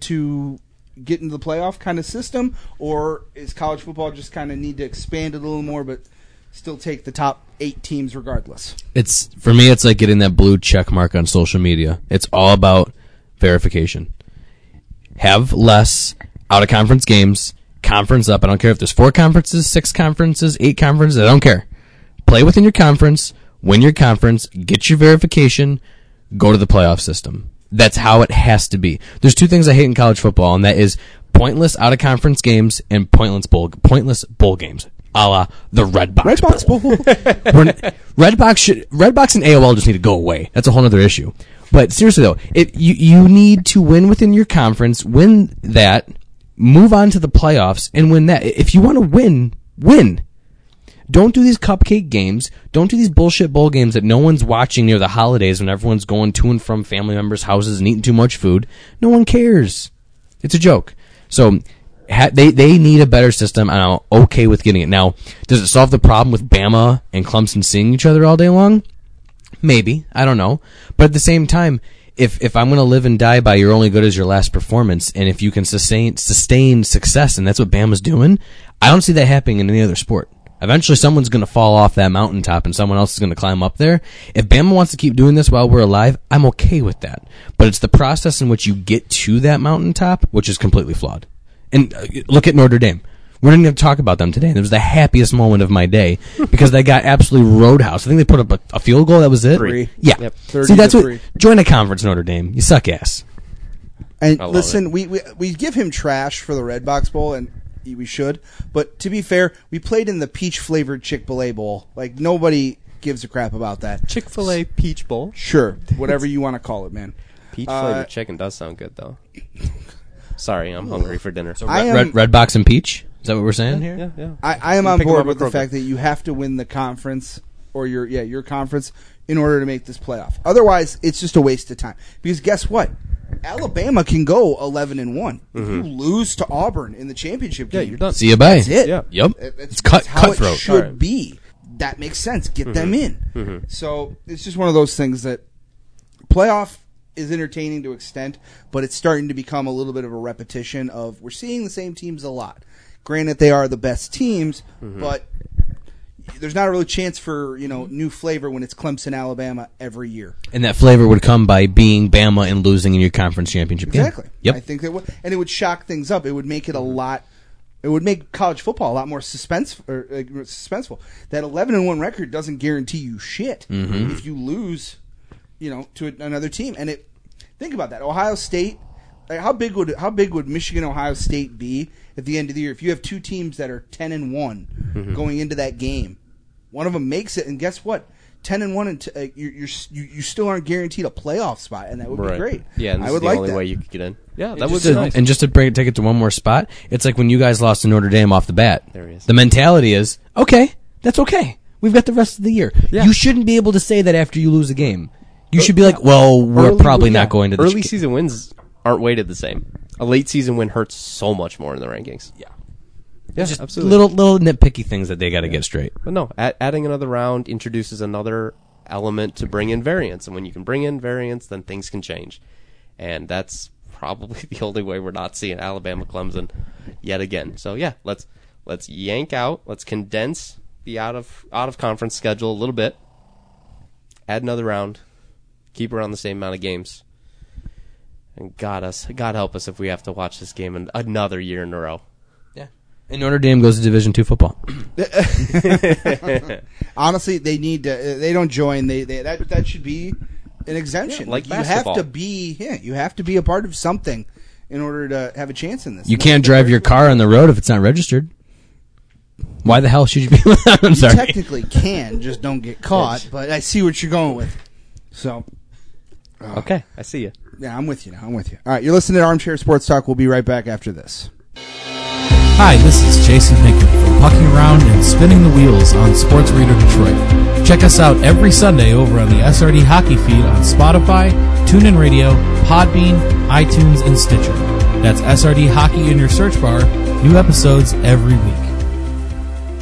into the playoff kind of system, or is college football just kind of need to expand it a little more but still take the top 8 teams regardless? For me, it's like getting that blue check mark on social media. It's all about verification. Have less out-of-conference games, conference up. I don't care if there's 4 conferences, 6 conferences, 8 conferences. I don't care. Play within your conference, win your conference, get your verification, go to the playoff system. That's how it has to be. There's 2 things I hate in college football, and that is pointless out-of-conference games and pointless bowl games, a la the Redbox Bowl. Redbox and AOL just need to go away. That's a whole other issue. But seriously though, you need to win within your conference, win that, move on to the playoffs, and win that. If you want to win. Don't do these cupcake games. Don't do these bullshit bowl games that no one's watching near the holidays when everyone's going to and from family members' houses and eating too much food. No one cares. It's a joke. So they need a better system, and I'm okay with getting it. Now, does it solve the problem with Bama and Clemson seeing each other all day long? Maybe. I don't know. But at the same time, if I'm going to live and die by you're only good as your last performance, and if you can sustain success, and that's what Bama's doing, I don't see that happening in any other sport. Eventually someone's going to fall off that mountaintop and someone else is going to climb up there. If Bama wants to keep doing this while we're alive, I'm okay with that. But it's the process in which you get to that mountaintop which is completely flawed. And look at Notre Dame. We're not going to talk about them today. It was the happiest moment of my day because they got absolutely roadhouse. I think they put up a field goal. That was it. 3. Yeah. Yep. See, that's what. Join a conference, Notre Dame. You suck ass. And listen, we give him trash for the Redbox Bowl, and we should. But to be fair, we played in the peach-flavored Chick-fil-A Bowl. Like, nobody gives a crap about that. Chick-fil-A Peach Bowl? Sure. Whatever you want to call it, man. Peach-flavored chicken does sound good, though. Sorry, I'm hungry for dinner. So Redbox and peach? Is that what we're saying here? Yeah. I am on board with the fact that you have to win the conference or your conference in order to make this playoff. Otherwise, it's just a waste of time. Because guess what? Alabama can go 11-1. If you lose to Auburn in the championship game, you're done. See you bye. That's it. Yeah. Yep. It's how cutthroat. it should be. That makes sense. Get them in. So it's just one of those things that playoff is entertaining to extent, but it's starting to become a little bit of a repetition of we're seeing the same teams a lot. Granted, they are the best teams, but there's not a real chance for new flavor when it's Clemson, Alabama every year. And that flavor would come by being Bama and losing in your conference championship game. Exactly. Yep. I think that would, and it would shock things up. It would make it a lot. It would make college football a lot more suspenseful. That 11-1 record doesn't guarantee you shit if you lose, to another team. And think about that. Ohio State. How big would Michigan Ohio State be at the end of the year if you have 2 teams that are 10-1 going into that game? One of them makes it, and guess what? 10-1, and you still aren't guaranteed a playoff spot, and that would be great. Yeah, and this I would is the like only that. way you could get in. Yeah, that would be nice. And just to take it to one more spot, it's like when you guys lost to Notre Dame off the bat. There he is. The mentality is, okay, that's okay. We've got the rest of the year. Yeah. You shouldn't be able to say that after you lose a game. You should be like, well, we're probably not going to the early season wins aren't weighted the same. A late season win hurts so much more in the rankings. Yeah. Yeah, just absolutely. little nitpicky things that they got to get straight. But no, adding another round introduces another element to bring in variance, and when you can bring in variance, then things can change, and that's probably the only way we're not seeing Alabama Clemson yet again. So yeah, let's yank out, let's condense the out of conference schedule a little bit, add another round, keep around the same amount of games, and God help us if we have to watch this game another year in a row. And Notre Dame goes to Division II football. Honestly, they need to. They don't join. That should be an exemption. Yeah, like you have basketball. to be. Yeah, you have to be a part of something in order to have a chance in this. You can't drive your car on the road if it's not registered. Why the hell should you be? I'm You sorry. technically can, just don't get caught. But I see what you're going with. So, Okay, I see you. yeah, I'm with you now. I'm with you. All right, you're listening to Armchair Sports Talk. We'll be right back after this. Hi, this is Jason Hickman from Pucking Around and Spinning the Wheels on Sports Radio Detroit. Check us out every Sunday over on the SRD Hockey feed on Spotify, TuneIn Radio, Podbean, iTunes, and Stitcher. That's SRD Hockey in your search bar. New episodes every week.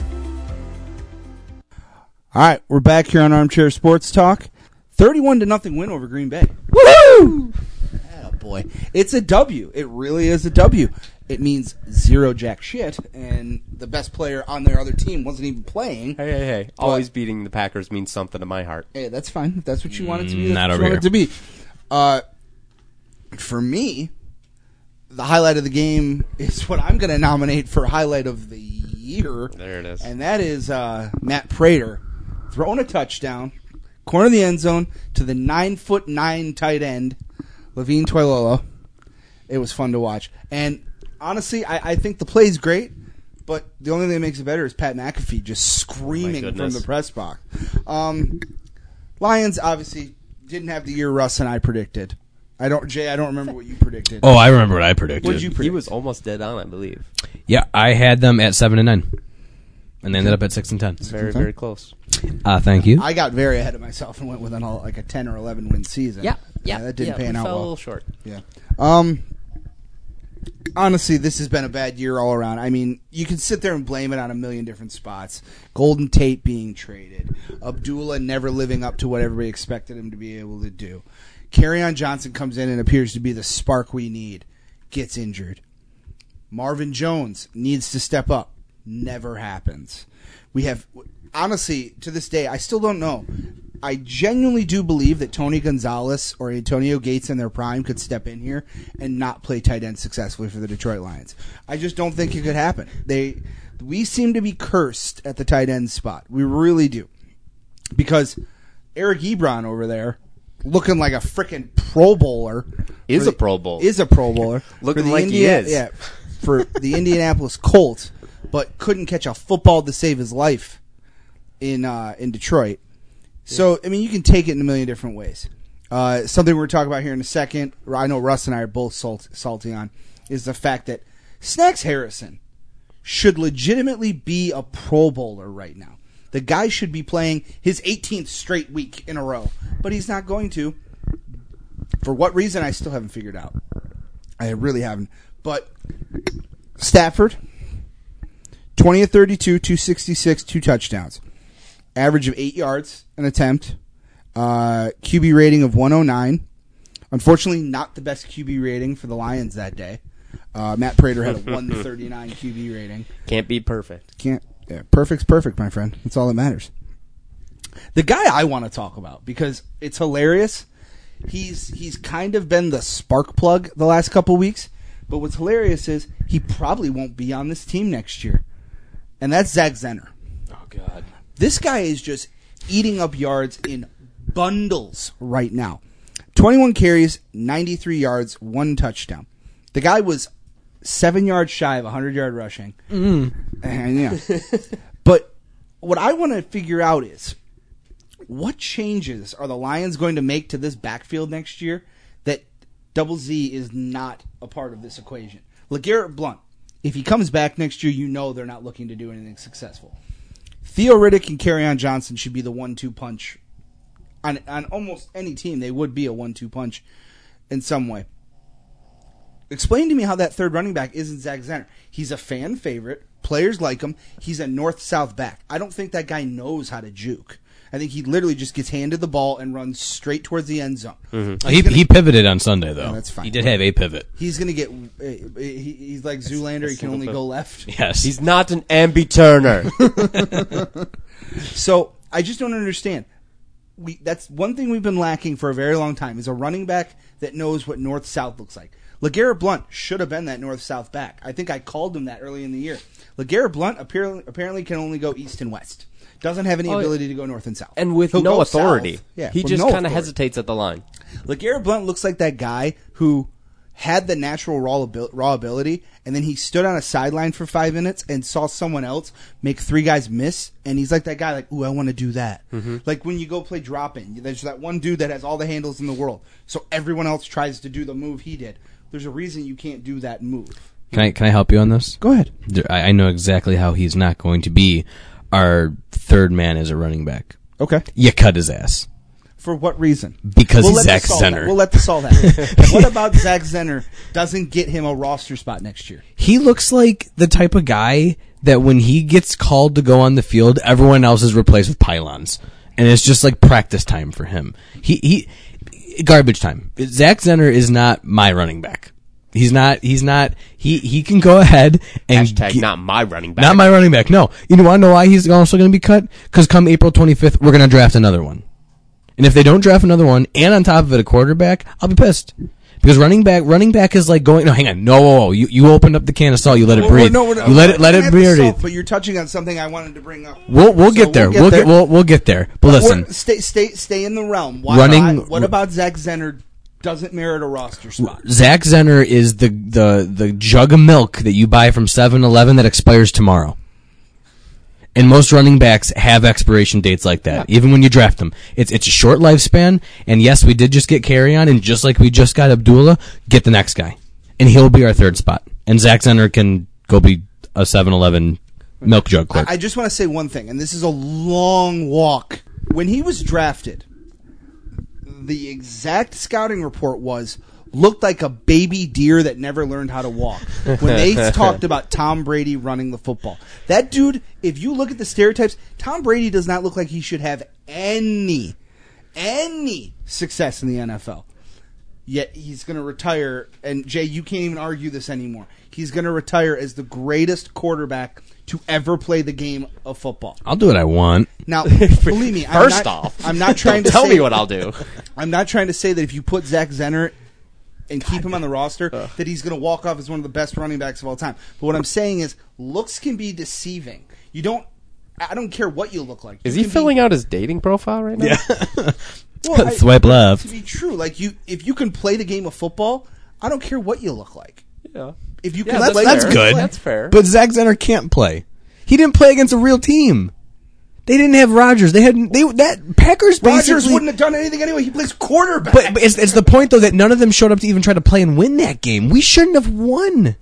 All right, we're back here on Armchair Sports Talk. 31-0 win over Green Bay. Woohoo! Oh boy, it's a W. It really is a W. It means 0 jack shit, and the best player on their other team wasn't even playing. Hey. Always beating the Packers means something to my heart. Hey, that's fine. If that's what you want it to be, Not that's over what you want it to be. For me, the highlight of the game is what I'm going to nominate for highlight of the year. There it is. And that is Matt Prater throwing a touchdown, corner of the end zone, to the 9'9" tight end, Levine Toilolo. It was fun to watch. And honestly, I think the play's great, but the only thing that makes it better is Pat McAfee just screaming from the press box. Lions obviously didn't have the year Russ and I predicted. I don't remember what you predicted. Oh, I remember what I predicted. What did you predict? He was almost dead on, I believe. Yeah, I had them at 7-9, and they ended up at 6-10. Very, very close. Thank you. I got very ahead of myself and went with like a 10 or 11 win season. Yeah, that didn't pan out fell well. a little short. Yeah. Honestly, this has been a bad year all around. I mean, you can sit there and blame it on a million different spots. Golden Tate being traded, Abdullah never living up to what everybody expected him to be able to do. Kerryon Johnson comes in and appears to be the spark we need, gets injured. Marvin Jones needs to step up, never happens. We have, honestly, to this day, I still don't know. I genuinely do believe that Tony Gonzalez or Antonio Gates in their prime could step in here and not play tight end successfully for the Detroit Lions. I just don't think it could happen. We seem to be cursed at the tight end spot. We really do. Because Eric Ebron over there, looking like a freaking Pro Bowler. Is a Pro Bowler. Looking like he is. Yeah, for the Indianapolis Colts, but couldn't catch a football to save his life in Detroit. So, I mean, you can take it in a million different ways. Something we're going to talk about here in a second, I know Russ and I are both salty on, is the fact that Snacks Harrison should legitimately be a Pro Bowler right now. The guy should be playing his 18th straight week in a row, but he's not going to. For what reason, I still haven't figured out. I really haven't. But Stafford, 20 of 32, 266, 2 touchdowns. Average of 8 yards an attempt. QB rating of 109. Unfortunately, not the best QB rating for the Lions that day. Matt Prater had a 139 QB rating. Can't be perfect. Perfect's perfect, my friend. That's all that matters. The guy I want to talk about, because it's hilarious, he's kind of been the spark plug the last couple weeks, but what's hilarious is he probably won't be on this team next year, and that's Zach Zenner. Oh, God. This guy is just eating up yards in bundles right now. 21 carries, 93 yards, 1 touchdown. The guy was 7 yards shy of 100-yard rushing. But what I want to figure out is, what changes are the Lions going to make to this backfield next year that Double Z is not a part of this equation? LeGarrette Blount, if he comes back next year, you know they're not looking to do anything successful. Theo Riddick and Kerryon Johnson should be the 1-2 punch. On almost any team, they would be a 1-2 punch in some way. Explain to me how that third running back isn't Zach Zenner. He's a fan favorite. Players like him. He's a north-south back. I don't think that guy knows how to juke. I think he literally just gets handed the ball and runs straight towards the end zone. Mm-hmm. He pivoted on Sunday, though. No, that's fine. He did have a pivot. He's going to get... He's like Zoolander. He can only go left. Yes. He's not an ambi-turner. So, I just don't understand. That's one thing we've been lacking for a very long time, is a running back that knows what north-south looks like. LeGarrette Blount should have been that north-south back. I think I called him that early in the year. LeGarrette Blount apparently can only go east and west. Doesn't have any ability to go north and south. And with He'll no go authority. south. Yeah, he with just no kind of authority. hesitates at the line. LeGarrette Blount looks like that guy who had the natural raw ability, and then he stood on a sideline for 5 minutes and saw someone else make 3 guys miss, and he's like that guy, like, ooh, I want to do that. Mm-hmm. Like when you go play drop-in, there's that one dude that has all the handles in the world, so everyone else tries to do the move he did. There's a reason you can't do that move. Can I help you on this? Go ahead. I know exactly how he's not going to be our third man as a running back. Okay. You cut his ass. For what reason? Because he's Zach Zenner. We'll let this solve that. What about Zach Zenner doesn't get him a roster spot next year? He looks like the type of guy that when he gets called to go on the field, everyone else is replaced with pylons. And it's just like practice time for him. He garbage time. Zach Zenner is not my running back. He can go ahead and not my running back. Not my running back. No. You want to know why he's also going to be cut? Because come April 25th, we're going to draft another one. And if they don't draft another one, and on top of it a quarterback, I'll be pissed. Because running back is like going. No, hang on. No, whoa. You opened up the can of salt. You let it breathe. You let it breathe. But you're touching on something I wanted to bring up. We'll get there. We'll get there. But listen, stay in the realm. What about Zach Zenner? Doesn't merit a roster spot. Zach Zenner is the jug of milk that you buy from 7-Eleven that expires tomorrow. And most running backs have expiration dates like that, even when you draft them. It's a short lifespan, and yes, we did just get Carrion, and just like we just got Abdullah, get the next guy. And he'll be our third spot. And Zach Zenner can go be a 7-Eleven milk jug clerk. I just want to say one thing, and this is a long walk. When he was drafted, the exact scouting report looked like a baby deer that never learned how to walk. When they talked about Tom Brady running the football. That dude, if you look at the stereotypes, Tom Brady does not look like he should have any success in the NFL. Yet he's going to retire, and Jay, you can't even argue this anymore. He's going to retire as the greatest quarterback to ever play the game of football. I'll do what I want. Now, believe me, I'm not trying to tell me what I'll do. I'm not trying to say that if you put Zach Zenner and keep him on the roster, that he's going to walk off as one of the best running backs of all time. But what I'm saying is, looks can be deceiving. I don't care what you look like. Is he filling out his dating profile right now? Yeah. Well, swipe left. To be true, if you can play the game of football, I don't care what you look like. Yeah. If you can, that's good. That's fair. But Zach Zenner can't play. He didn't play against a real team. They didn't have Rodgers. That Packers basically. Rodgers wouldn't have done anything anyway. He plays quarterback. But it's the point though that none of them showed up to even try to play and win that game. We shouldn't have won.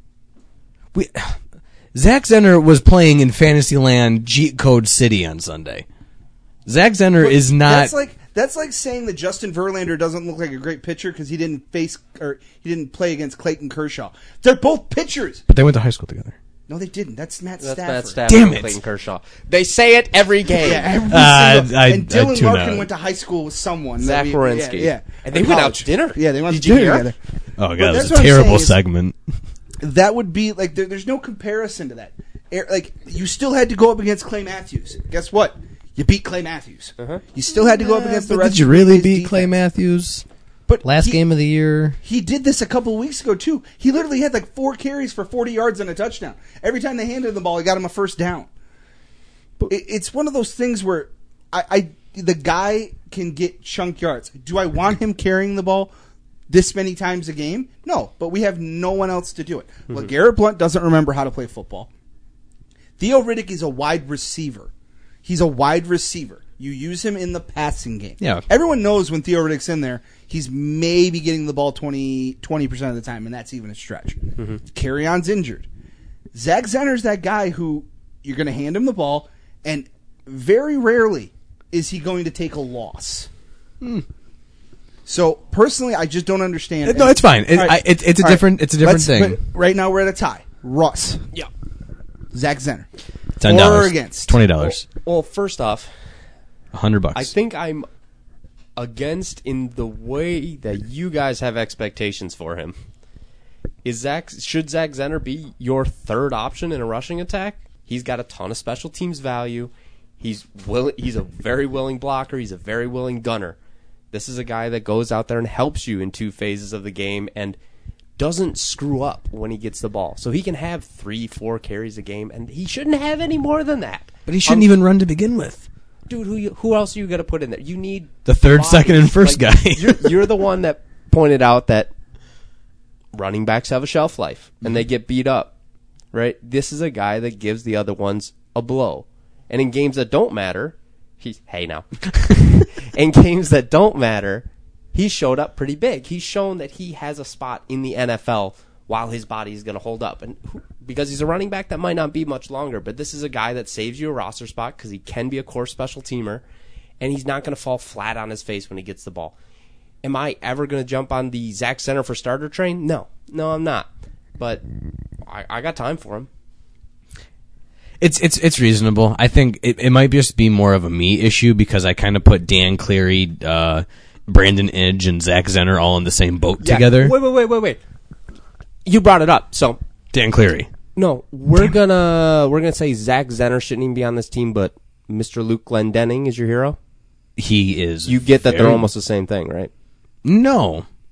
Zach Zenner was playing in Fantasyland Cheat Code City on Sunday. Zach Zenner is not. That's like saying that Justin Verlander doesn't look like a great pitcher because he didn't play against Clayton Kershaw. They're both pitchers. But they went to high school together. No, they didn't. That's Matt Stafford. Matt Stafford. Damn it. Clayton Kershaw. They say it every game. Yeah, every single. And Dylan Larkin went to high school with someone. Zach Wierenski. Yeah. And they went out to dinner. Yeah, they went to dinner together. Oh, God, that's a terrible segment. That would be, there's no comparison to that. You still had to go up against Clay Matthews. Guess what? You beat Clay Matthews. Uh-huh. You still had to go up against the rest. Did you really beat Clay Matthews? But last game of the year, he did this a couple of weeks ago too. He literally had 4 carries for 40 yards and a touchdown. Every time they handed him the ball, he got him a first down. But it's one of those things where the guy can get chunk yards. Do I want him carrying the ball this many times a game? No, but we have no one else to do it. Mm-hmm. LeGarrette Blount doesn't remember how to play football. Theo Riddick is a wide receiver. He's a wide receiver. You use him in the passing game. Yeah. Everyone knows when Theo Riddick's in there, he's maybe getting the ball 20% of the time, and that's even a stretch. Mm-hmm. Carrion's injured. Zach Zenner's that guy who you're going to hand him the ball, and very rarely is he going to take a loss. So personally, I just don't understand. No, it's fine. It's a different thing. But right now we're at a tie. Russ. Yeah. Zach Zenner. $10 or against $20. Well, first off, $100. I think I'm against in the way that you guys have expectations for him. Should Zach Zenner be your third option in a rushing attack? He's got a ton of special teams value. He's a very willing blocker. He's a very willing gunner. This is a guy that goes out there and helps you in 2 phases of the game and doesn't screw up when he gets the ball. So he can have 3-4 carries a game, and he shouldn't have any more than that. But he shouldn't even run to begin with. Dude, who else are you going to put in there? You need the third, bodies. Second, and first guy. You're the one that pointed out that running backs have a shelf life, and they get beat up, right? This is a guy that gives the other ones a blow. And in games that don't matter, in games that don't matter, he showed up pretty big. He's shown that he has a spot in the NFL while his body is going to hold up. And because he's a running back, that might not be much longer. But this is a guy that saves you a roster spot because he can be a core special teamer, and he's not going to fall flat on his face when he gets the ball. Am I ever going to jump on the Zach Zenner for starter train? No, I'm not. But I got time for him. It's reasonable. I think it might just be more of a me issue because I kind of put Dan Cleary, Brandon Edge, and Zach Zenner all in the same boat together. Wait. You brought it up, so Dan Cleary. No, we're gonna say Zach Zenner shouldn't even be on this team, but Mr. Luke Glendening is your hero. He is. You get that they're almost the same thing, right? No.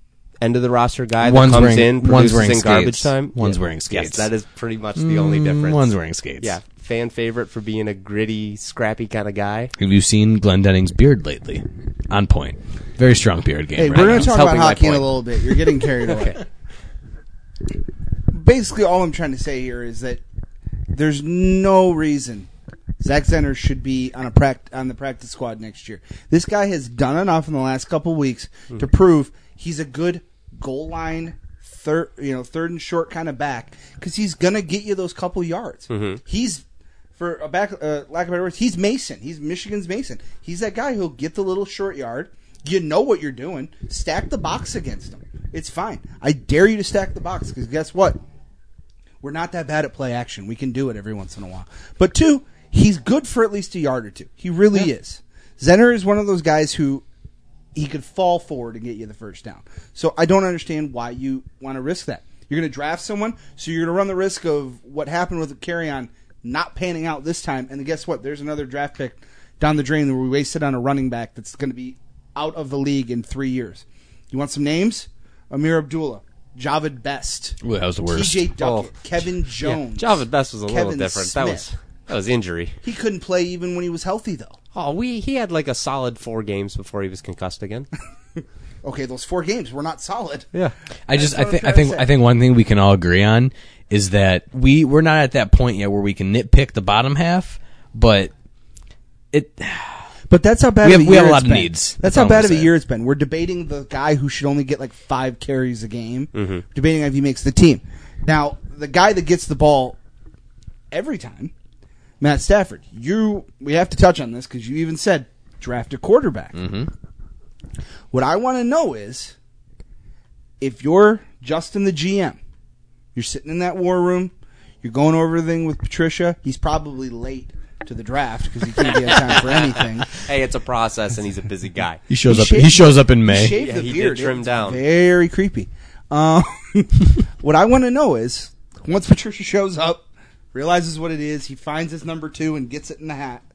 end of the roster guy that One's comes wearing- in, one's produces wearing in garbage skates. time. One's wearing skates. Yes, that is pretty much the only difference. One's wearing skates. Yeah, fan favorite for being a gritty, scrappy kind of guy. Have you seen Glendenning's beard lately? On point. Very strong beard game. Hey, right we're now. going to talk about helping my hockey in a point. little bit. You're getting carried away. Basically, all I'm trying to say here is that there's no reason Zach Zenner should be on the practice squad next year. This guy has done enough in the last couple weeks to prove he's a good goal line third and short kind of back because he's gonna get you those couple yards. He's for a back lack of better words, he's Mason. He's Michigan's Mason. He's that guy who'll get the little short yard. You know what you're doing. Stack the box against him. It's fine. I dare you to stack the box because guess what? We're not that bad at play action. We can do it every once in a while. But two, he's good for at least a yard or two. He really is. Zenner is one of those guys who he could fall forward and get you the first down. So I don't understand why you want to risk that. You're going to draft someone, so you're going to run the risk of what happened with Carry-On not panning out this time. And then guess what? There's another draft pick down the drain where we wasted on a running back that's going to be out of the league in 3 years. You want some names? Amir Abdullah, Javid Best, Ooh, that was the worst. TJ Duckett, Kevin Jones. Yeah, Javid Best was a little Kevin different. Smith. That was injury. He couldn't play even when he was healthy, though. Oh, he had like a solid 4 games before he was concussed again. Okay, those 4 games were not solid. Yeah. I That's what I'm trying to say. think one thing we can all agree on is that we're not at that point yet where we can nitpick the bottom half, but But that's how bad We of have- a we year have a lot it's of been. needs. That's That's how all I'm bad gonna of a say. year it's been. We're debating the guy who should only get like 5 carries a game. Mm-hmm. Debating if he makes the team. Now, the guy that gets the ball every time, Matt Stafford. We have to touch on this because you even said draft a quarterback. Mm-hmm. What I want to know is if you're Justin the GM, you're sitting in that war room, you're going over everything with Patricia. He's probably late to the draft because he can't get time for anything. Hey, it's a process, and he's a busy guy. he shows up. shaved- He shows up in He May. shaved Yeah, the he did beard. trim It's down. Very creepy. What I want to know is once Patricia shows up, realizes what it is, he finds his number 2 and gets it in the hat.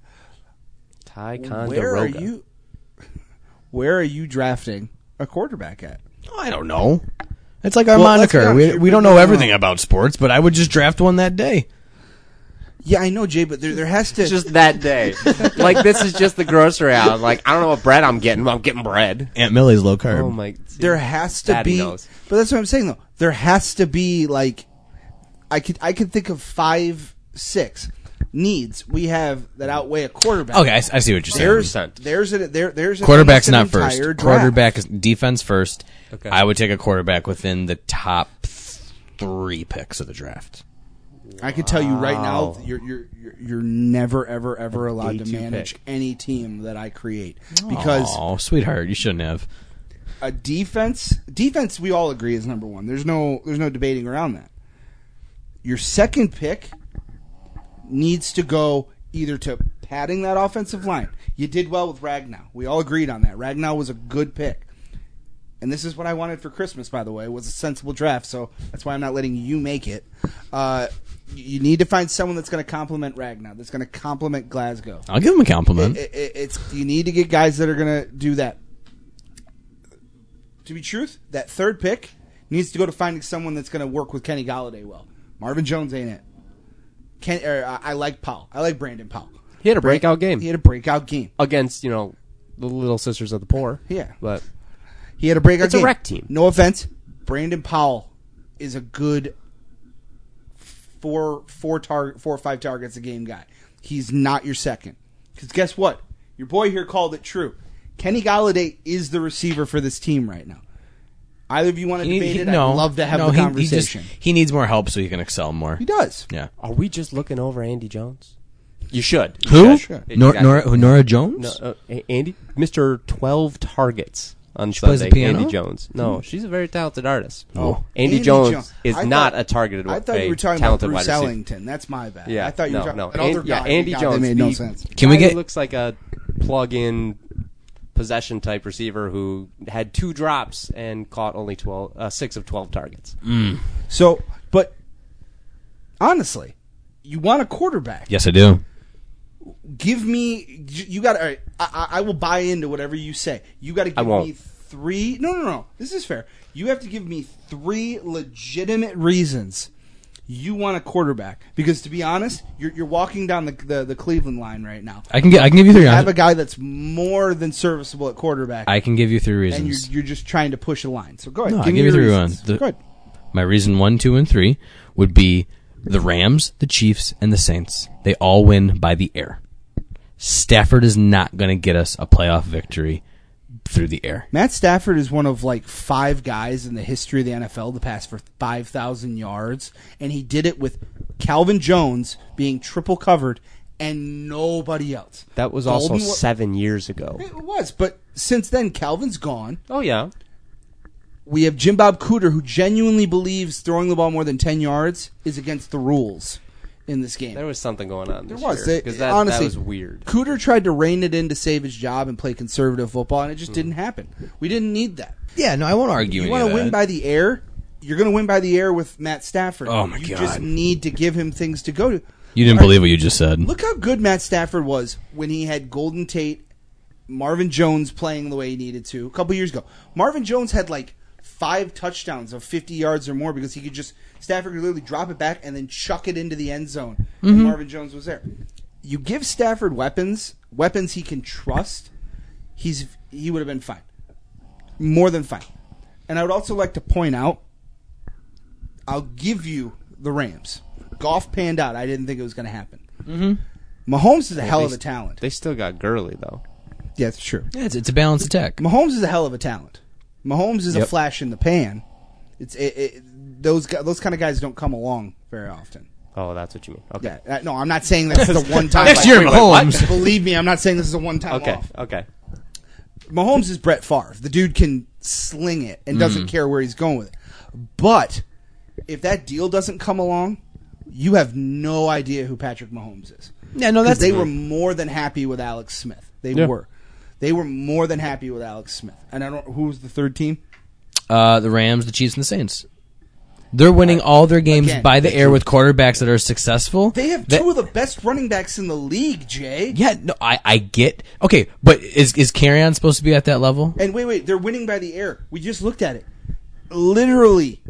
Ticonderoga. Where are you drafting a quarterback at? I don't know. It's like our Well, let's be moniker. honest, We don't know everything about sports, but I would just draft one that day. Yeah, I know, Jay, but there has to. It's just that day. Like, this is just the grocery aisle. Like, I don't know what bread I'm getting. I'm getting bread. Aunt Millie's low carb. Oh, my. there has to Daddy be. knows. But that's what I'm saying, though. There has to be like, I could think of 5, 6 needs we have that outweigh a quarterback. Okay, I see what you're saying. There's an Quarterback's an not entire first. draft. Quarterback is defense first. Okay. I would take a quarterback within the top 3 picks of the draft. I can tell you right now, Wow. you're never ever allowed to D2 manage pick. any team that I create because Oh, sweetheart, you shouldn't have. a defense we all agree is number 1. There's no debating around that. Your second pick needs to go either to padding that offensive line. You did well with Ragnow. We all agreed on that. Ragnow was a good pick. And this is what I wanted for Christmas, by the way, was a sensible draft, so that's why I'm not letting you make it. You need to find someone that's going to complement Ragnow, that's going to complement Glasgow. I'll give him a compliment. You need to get guys that are going to do that. To be truth, that third pick needs to go to finding someone that's going to work with Kenny Golladay well. Marvin Jones ain't it. I like Powell. I like Brandon Powell. He had a breakout game. He had a breakout game. Against, the Little Sisters of the Poor. Yeah. But He had a breakout It's a game. rec team. No offense. Brandon Powell is a good 4 or 5 targets a game guy. He's not your second. Because guess what? Your boy here called it true. Kenny Golladay is the receiver for this team right now. Either of you want to debate it? I'd love to have the conversation. He needs more help so he can excel more. He does. Yeah. are we just looking over Andy Jones? You should. Who? You should. Nora Jones? No, Andy, Mr. 12 targets on plays the Sunday. piano? Andy Jones. No, she's a very talented artist. Oh, Andy Jones is not a targeted. I thought you were talking about talented Bruce wide receiver. Ellington. That's my bad. Yeah, I thought you were talking no. about another guy. Andy God, Jones that made no the sense. Can we guy get- who looks like a plug-in possession type receiver who had 2 drops and caught only 6 of 12 targets. So, but honestly, you want a quarterback. Yes, I do. Give me. You got to. I will buy into whatever you say. You got to I give won't. me 3. No. This is fair. You have to give me 3 legitimate reasons you want a quarterback. Because to be honest, you're walking down the Cleveland line right now. I can give you 3. You have a guy that's more than serviceable at quarterback. I can give you 3 reasons. And you're just trying to push a line. So go ahead. No, give I'll me give you 3 your reasons. Go ahead. My reason 1, 2, and 3 would be the Rams, the Chiefs, and the Saints. They all win by the air. Stafford is not going to get us a playoff victory through the air. Matt Stafford is one of 5 guys in the history of the NFL to pass for 5,000 yards, and he did it with Calvin Jones being triple covered and nobody else. That was also 7 years ago. It was, but since then, Calvin's gone. Oh, yeah. We have Jim Bob Cooter, who genuinely believes throwing the ball more than 10 yards is against the rules in this game. There was something going on this There was. year, 'cause that Honestly, was weird. Cooter tried to rein it in to save his job and play conservative football, and it just didn't happen. We didn't need that. Yeah, no, I won't argue. You want to win by the air? You're going to win by the air with Matt Stafford. Oh, my You God. just need to give him things to go to. You didn't believe what you just said. Look how good Matt Stafford was when he had Golden Tate, Marvin Jones playing the way he needed to a couple years ago. Marvin Jones had 5 touchdowns of 50 yards or more because he could just Stafford could literally drop it back and then chuck it into the end zone. And Marvin Jones was there. You give Stafford weapons he can trust, he would have been fine. More than fine. And I would also like to point out, I'll give you the Rams. Goff panned out. I didn't think it was going to happen. Mm-hmm. Mahomes is a hell of a talent. They still got Gurley, though. Yeah, it's true. Yeah, it's a balanced attack. Mahomes is a hell of a talent. Mahomes is a flash in the pan. Those kind of guys don't come along very often. Oh, that's what you mean. Okay. Yeah, no, I'm not saying that's the one time. Next year, Mahomes. Believe me, I'm not saying this is a one time off. Okay. Mahomes is Brett Favre. The dude can sling it and doesn't care where he's going with it. But if that deal doesn't come along, you have no idea who Patrick Mahomes is. Yeah, no, They were more than happy with Alex Smith. They were more than happy with Alex Smith. And I don't. Who was the third team? The Rams, the Chiefs, and the Saints. They're winning all their games by the air with quarterbacks that are successful. They have 2 of the best running backs in the league, Jay. Yeah, no, I get. Okay, but is Kerryon supposed to be at that level? And wait, they're winning by the air. We just looked at it. Literally,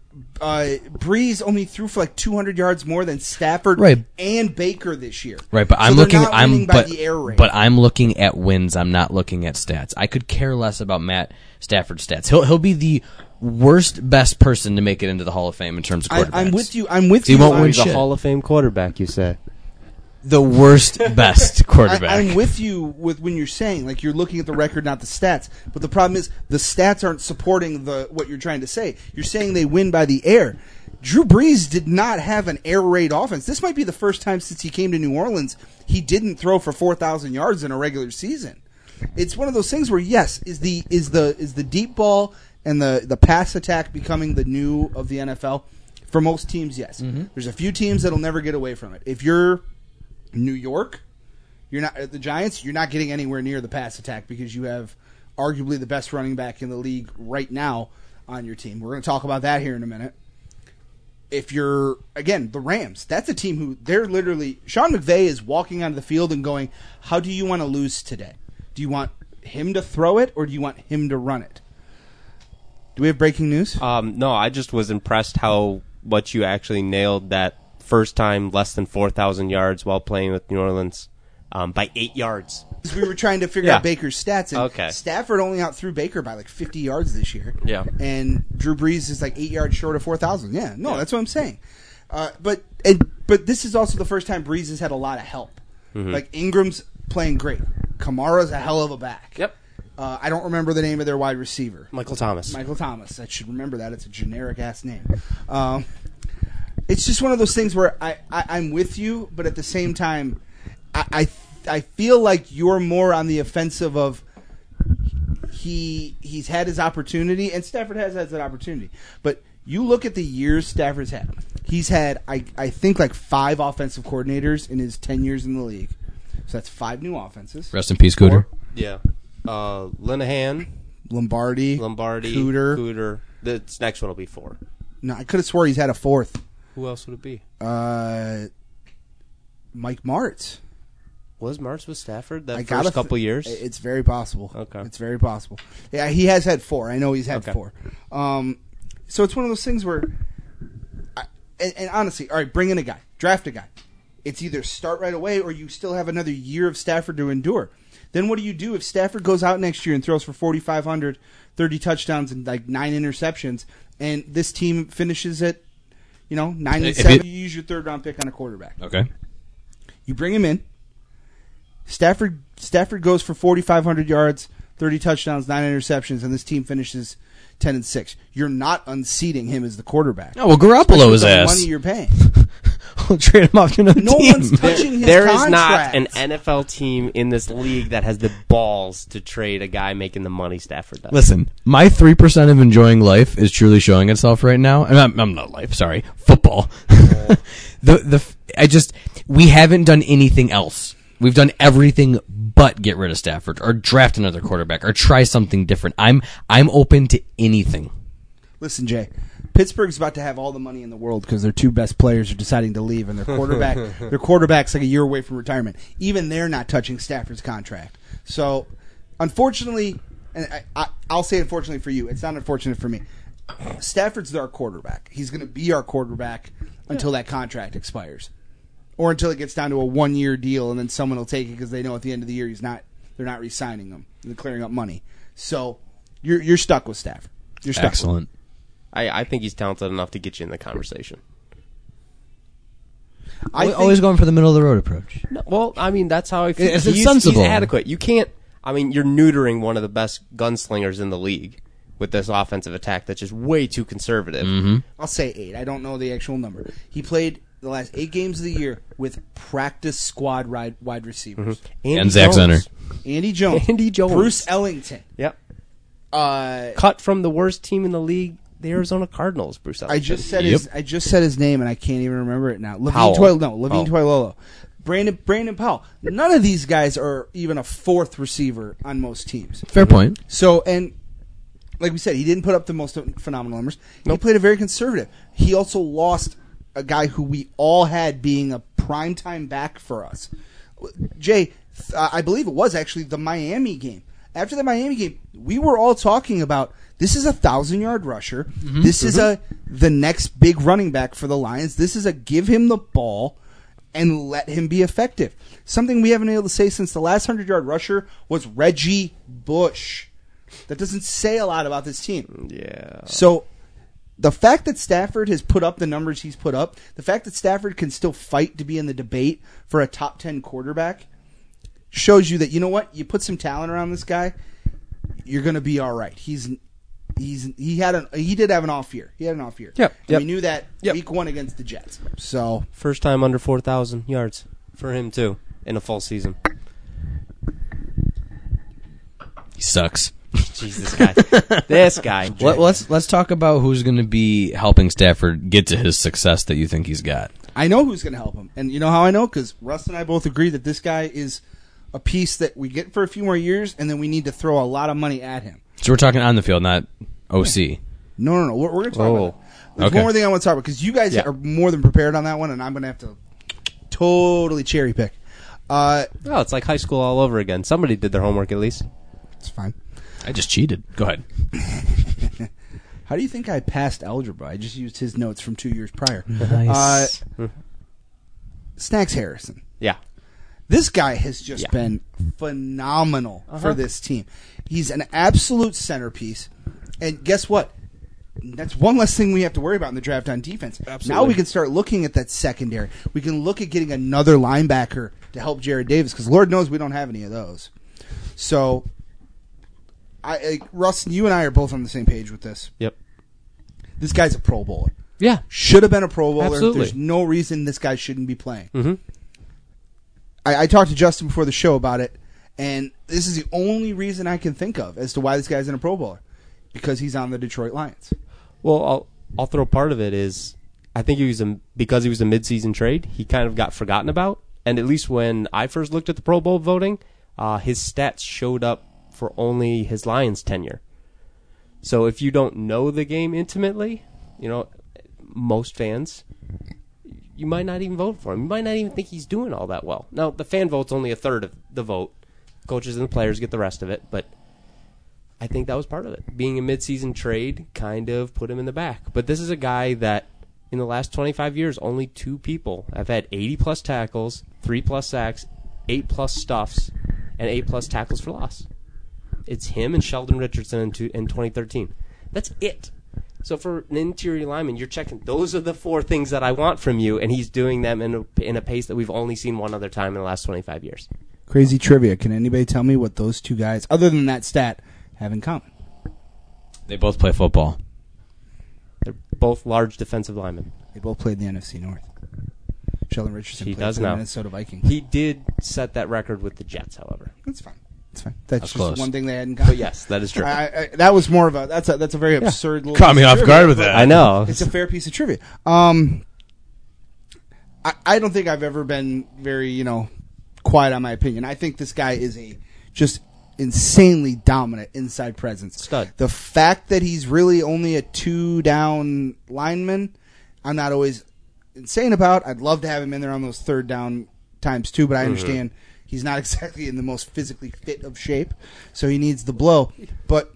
Breeze only threw for 200 yards more than Stafford and Baker this year. Right, but I'm looking. But I'm looking at wins. I'm not looking at stats. I could care less about Matt Stafford's stats. He'll be the best person to make it into the Hall of Fame in terms of quarterbacks. I'm with you. He won't win He's shit. a Hall of Fame quarterback, you say? The best quarterback. I'm with you with when you're saying you're looking at the record, not the stats. But the problem is the stats aren't supporting what you're trying to say. You're saying they win by the air. Drew Brees did not have an air raid offense. This might be the first time since he came to New Orleans he didn't throw for 4,000 yards in a regular season. It's one of those things where is the deep ball and the pass attack becoming the new of the NFL? For most teams, yes. Mm-hmm. There's a few teams that'll never get away from it. If you're New York, you're not the Giants. You're not getting anywhere near the pass attack because you have arguably the best running back in the league right now on your team. We're going to talk about that here in a minute. If you're the Rams, that's a team who they're literally Sean McVay is walking onto the field and going, "How do you want to lose today? Do you want him to throw it or do you want him to run it?" Do we have breaking news? No, I just was impressed how much you actually nailed that first time less than 4,000 yards while playing with New Orleans by 8 yards. We were trying to figure out Baker's stats, and Stafford only outthrew Baker by 50 yards this year. Yeah, and Drew Brees is 8 yards short of 4,000. Yeah, that's what I'm saying. But this is also the first time Brees has had a lot of help. Mm-hmm. Ingram's playing great. Kamara's a hell of a back. Yep. I don't remember the name of their wide receiver. Michael Thomas. I should remember that. It's a generic-ass name. It's just one of those things where I'm with you, but at the same time, I feel like you're more on the offensive of he's had his opportunity, and Stafford has had that opportunity. But you look at the years Stafford's had. He's had, I think, 5 offensive coordinators in his 10 years in the league. So that's 5 new offenses. Rest in peace, Cooter. Yeah. Linehan. Lombardi. Cooter. This next one will be 4. No, I could have swore he's had a 4th. Who else would it be? Mike Martz. Was Martz with Stafford that gotta first couple years? It's very possible. Okay. It's very possible. Yeah, he has had 4. I know he's had Okay. 4. So it's one of those things where, and honestly, all right, bring in a guy, draft a guy. It's either start right away or you still have another year of Stafford to endure. Then what do you do if Stafford goes out next year and throws for 4,500, 30 touchdowns and like 9 interceptions, and this team finishes at 9-7? You use your 3rd round pick on a quarterback. Okay. You bring him in. Stafford goes for 4,500 yards, 30 touchdowns, 9 interceptions, and this team finishes 10-6. You're not unseating him as the quarterback. Oh, well, Garoppolo his the ass. money you're paying. We'll trade him off to another No team. one's touching his There is contract. not an NFL team in this league that has the balls to trade a guy making the money Stafford does. Listen, my 3% of enjoying life is truly showing itself right now. And I'm not life, sorry, football. We haven't done anything else. We've done everything but get rid of Stafford or draft another quarterback or try something different. I'm open to anything. Listen, Jay, Pittsburgh's about to have all the money in the world because their 2 best players are deciding to leave, and their quarterback's like a year away from retirement. Even they're not touching Stafford's contract. So, unfortunately, and I'll say unfortunately for you, it's not unfortunate for me. Stafford's our quarterback. He's going to be our quarterback until that contract expires, or until it gets down to a 1-year deal, and then someone will take it because they know at the end of the year they're not re-signing him. They're clearing up money. So, you're stuck with Stafford. You're stuck. Excellent. I think he's talented enough to get you in the conversation. Always going for the middle of the road approach. No, well, I mean, that's how I feel. It's He's sensible. adequate. You can't. I mean, you're neutering one of the best gunslingers in the league with this offensive attack that's just way too conservative. Mm-hmm. I'll say 8. I don't know the actual number. He played the last 8 games of the year with practice squad wide receivers. Andy And Zach Jones. Zenner. Andy Jones. Andy Jones. Bruce Ellington. Yep. Uh, Cut from the worst team in the league, the Arizona Cardinals. Bruce Ellington. I just said his name and I can't even remember it now. Powell. Levine Toilolo. Brandon Powell. None of these guys are even a 4th receiver on most teams. Fair point. So, and like we said, he didn't put up the most phenomenal numbers. He played a very conservative. He also lost a guy who we all had being a primetime back for us. Jay, I believe it was actually the Miami game. After the Miami game, we were all talking about this is a 1,000-yard rusher. Mm-hmm. This is the next big running back for the Lions. This is a give him the ball and let him be effective. Something we haven't been able to say since the last 100-yard rusher was Reggie Bush. That doesn't say a lot about this team. Yeah. So the fact that Stafford has put up the numbers he's put up, the fact that Stafford can still fight to be in the debate for a top 10 quarterback shows you that, you know what, you put some talent around this guy, you're going to be all right. He did have an off year. He had an off year. Yep. And we knew that week 1 against the Jets. So First time under 4,000 yards for him, too, in a full season. He sucks. Jeez, this guy. This guy. Let's talk about who's going to be helping Stafford get to his success that you think he's got. I know who's going to help him. And you know how I know? Because Russ and I both agree that this guy is a piece that we get for a few more years, and then we need to throw a lot of money at him. So we're talking on the field, not OC. No. We're going to talk about it. There's Okay. one more thing I want to talk about, because you guys are more than prepared on that one, and I'm going to have to totally cherry pick. It's like high school all over again. Somebody did their homework at least. It's fine. I just cheated. Go ahead. How do you think I passed algebra? I just used his notes from 2 years prior. Nice. Snacks Harrison. Yeah. This guy has just been phenomenal for this team. He's an absolute centerpiece. And guess what? That's one less thing we have to worry about in the draft on defense. Absolutely. Now we can start looking at that secondary. We can look at getting another linebacker to help Jared Davis, because Lord knows we don't have any of those. So, Russ, you and I are both on the same page with this. Yep. This guy's a Pro Bowler. Yeah. Should have been a Pro Bowler. Absolutely. There's no reason this guy shouldn't be playing. Mm-hmm. I talked to Justin before the show about it, and this is the only reason I can think of as to why this guy's in a Pro Bowler, because he's on the Detroit Lions. Well, I'll throw part of it is I think because he was a midseason trade, he kind of got forgotten about. And at least when I first looked at the Pro Bowl voting, his stats showed up for only his Lions tenure. So if you don't know the game intimately, most fans, you might not even vote for him. You might not even think he's doing all that well. Now, the fan vote's only a third of the vote. Coaches and the players get the rest of it, but I think that was part of it. Being a midseason trade kind of put him in the back. But this is a guy that, in the last 25 years, only 2 people have had 80-plus tackles, 3-plus sacks, 8-plus stuffs, and 8-plus tackles for loss. It's him and Sheldon Richardson in 2013. That's it. So for an interior lineman, you're checking, those are the 4 things that I want from you, and he's doing them in a pace that we've only seen one other time in the last 25 years. Crazy trivia. Can anybody tell me what those 2 guys, other than that stat, have in common? They both play football. They're both large defensive linemen. They both played in the NFC North. Sheldon Richardson He played does for the now. Minnesota Vikings. He did set that record with the Jets, however. That's fine. That's fine. That's just close. one thing they had in common. But yes, that is true. That was more of a that's a very absurd little Caught me piece of off trivia, guard with but that. I know. It's a fair piece of trivia. I don't think I've ever been very, quiet on my opinion. I think this guy is a just insanely dominant inside presence. Stud. The fact that he's really only a 2-down lineman, I'm not always insane about. I'd love to have him in there on those 3rd down times too, but I understand he's not exactly in the most physically fit of shape, so he needs the blow. But,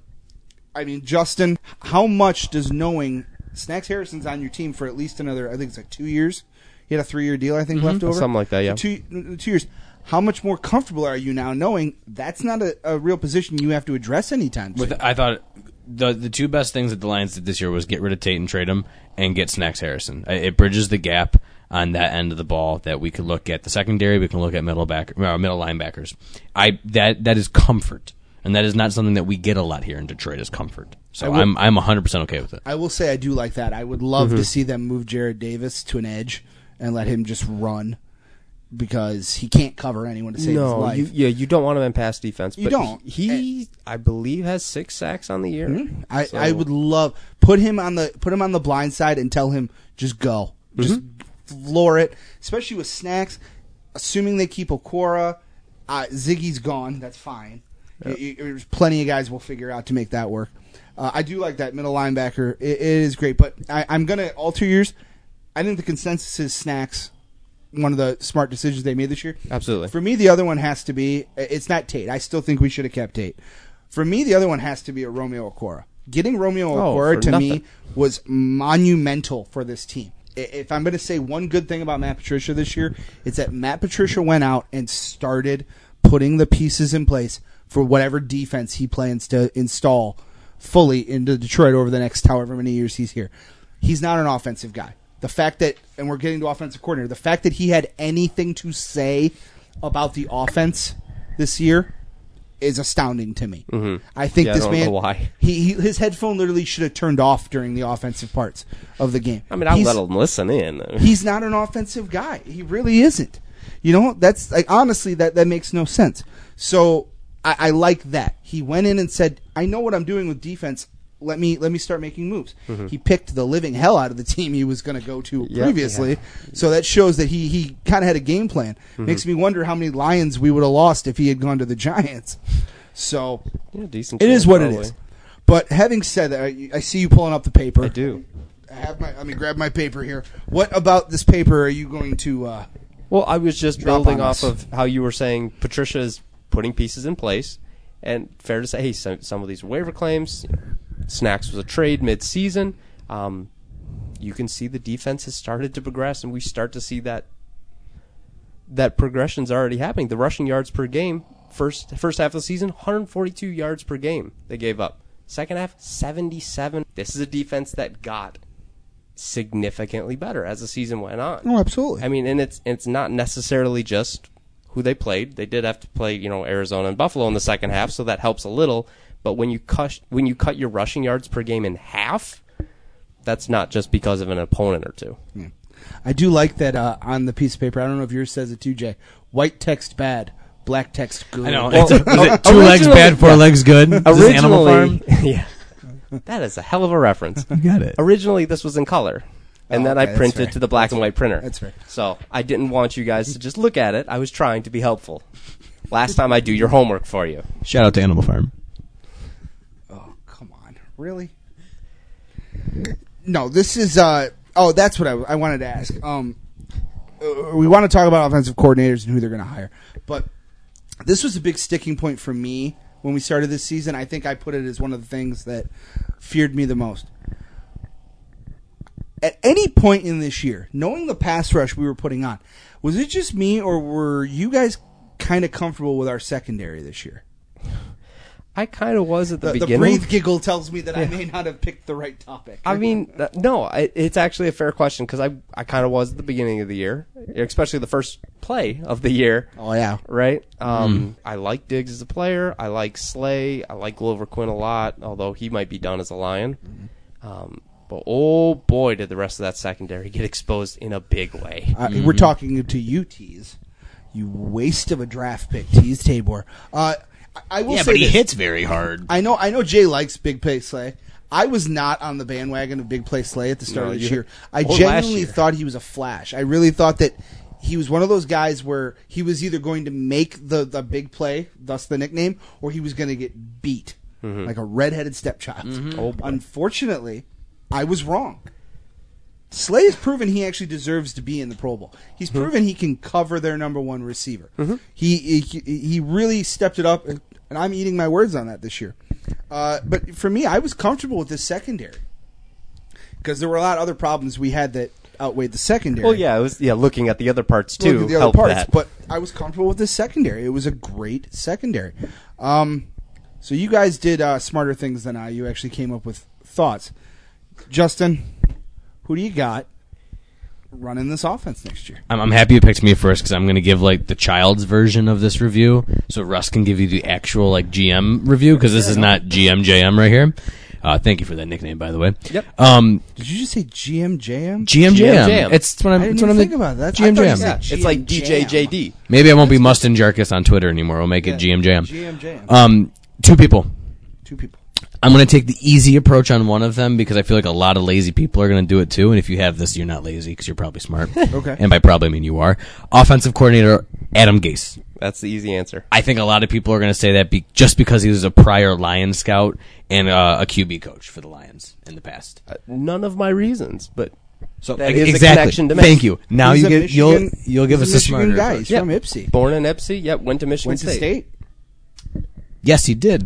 I mean, Justin, how much does knowing Snacks Harrison's on your team for at least another, I think it's like 2 years? He had a 3-year deal, I think, left over? Something like that, yeah. 2 years. How much more comfortable are you now knowing that's not a real position you have to address anytime soon? I thought the 2 best things that the Lions did this year was get rid of Tate and trade him, and get Snacks Harrison. It bridges the gap on that end of the ball that we could look at the secondary, we can look at middle linebackers. That is comfort, and that is not something that we get a lot here in Detroit. Is comfort. So I'm 100% okay with it. I will say I do like that. I would love to see them move Jared Davis to an edge and let him just run, because he can't cover anyone to save his life. You don't want him in pass defense. You but don't. He, I believe, has 6 sacks on the year. Mm-hmm. I would love put him on the blind side and tell him just go, just floor it. Especially with Snacks, assuming they keep Okora, Ziggy's gone. That's fine. Yep. There's plenty of guys we'll figure out to make that work. I do like that middle linebacker. It is great, but I'm gonna alter yours. I think the consensus is Snacks. One of the smart decisions they made this year. Absolutely. For me, the other one has to be, it's not Tate. I still think we should have kept Tate. For me, the other one has to be a Romeo Okora. Getting Romeo Okora to me was monumental for this team. If I'm going to say one good thing about Matt Patricia this year, it's that Matt Patricia went out and started putting the pieces in place for whatever defense he plans to install fully into Detroit over the next however many years he's here. He's not an offensive guy. The fact that, and we're getting to offensive coordinator, the fact that he had anything to say about the offense this year is astounding to me. Mm-hmm. I think this I don't man, know why. his headphone literally should have turned off during the offensive parts of the game. I mean, I'll let him listen in. He's not an offensive guy. He really isn't. That's like, honestly, that makes no sense. So I like that. He went in and said, I know what I'm doing with defense. Let me start making moves. Mm-hmm. He picked the living hell out of the team he was going to go to previously. Yeah. So that shows that he kind of had a game plan. Mm-hmm. Makes me wonder how many Lions we would have lost if he had gone to the Giants. So decent. It is what it is. But having said that, I see you pulling up the paper. I do. Let me grab my paper here. What about this paper are you going to Well, I was just building off of how you were saying Patricia is putting pieces in place. And fair to say, hey, some of these waiver claims, Snacks was a trade mid-season. You can see the defense has started to progress, and we start to see that progression's already happening. The rushing yards per game, first half of the season, 142 yards per game they gave up. Second half, 77. This is a defense that got significantly better as the season went on. Oh, absolutely. I mean, and it's not necessarily just who they played. They did have to play, Arizona and Buffalo in the second half, so that helps a little. But when you cut your rushing yards per game in half, that's not just because of an opponent or two. Yeah. I do like that on the piece of paper. I don't know if yours says it too, Jay. White text bad, black text good. I know. Is it 2 legs bad, 4 legs good? Is this Animal Farm? Yeah. That is a hell of a reference. You got it. Originally, this was in color. And then I printed to the black and white printer. That's fair. So I didn't want you guys to just look at it. I was trying to be helpful. Last time I do your homework for you. Shout out to Animal Farm. Oh, come on. Really? No, this is... that's what I wanted to ask. we want to talk about offensive coordinators and who they're going to hire, but this was a big sticking point for me when we started this season. I think I put it as one of the things that feared me the most. At any point in this year, knowing the pass rush we were putting on, was it just me or were you guys kind of comfortable with our secondary this year? I kind of was at the beginning. The breathe giggle tells me that I may not have picked the right topic. I mean, no, it's actually a fair question because I kind of was at the beginning of the year, especially the first play of the year. Oh, yeah. Right? I like Diggs as a player. I like Slay. I like Glover Quinn a lot, although he might be done as a Lion. But, oh, boy, did the rest of that secondary get exposed in a big way. We're talking to you, Tease. You waste of a draft pick, Tease Tabor. I will say but he this. hits very hard. I know Jay likes Big Play Slay. I was not on the bandwagon of Big Play Slay at the start of this year. I genuinely thought he was a flash. I really thought that he was one of those guys where he was either going to make the big play, thus the nickname, or he was going to get beat like a redheaded stepchild. Oh, unfortunately, I was wrong. Slay has proven he actually deserves to be in the Pro Bowl. He's proven he can cover their number one receiver. He really stepped it up, and I'm eating my words on that this year. But for me, I was comfortable with this secondary because there were a lot of other problems we had that outweighed the secondary. Well, yeah, it was looking at the other parts too. Looking at the other parts, but I was comfortable with this secondary. It was a great secondary. So you guys did smarter things than I. You actually came up with thoughts. Justin, who do you got running this offense next year? I'm happy you picked me first because I'm going to give like the child's version of this review, so Russ can give you the actual like GM review because this is not GMJM right here. Thank you for that nickname, by the way. Yep. Did you just say GMJM? GMJM. It's what I'm. I didn't it's what even I'm think about that. GMJM. Yeah, it's like DJJD. Maybe I won't be Mustin Jarkus on Twitter anymore. We'll make it GMJM. GMJM. Two people. Two. I'm going to take the easy approach on one of them because I feel like a lot of lazy people are going to do it too. And if you have this, you're not lazy because you're probably smart. Okay. And by probably I mean you are. Offensive coordinator Adam Gase. That's the easy answer. I think a lot of people are going to say that just because he was a prior Lions scout and a QB coach for the Lions in the past. None of my reasons, but So that is exactly. a connection to make. Thank you. Now He's you a get you'll give us a Michigan smarter guy. approach. He's from Ipsy. Born in Ipsy, went to Michigan Went to state. Yes, he did.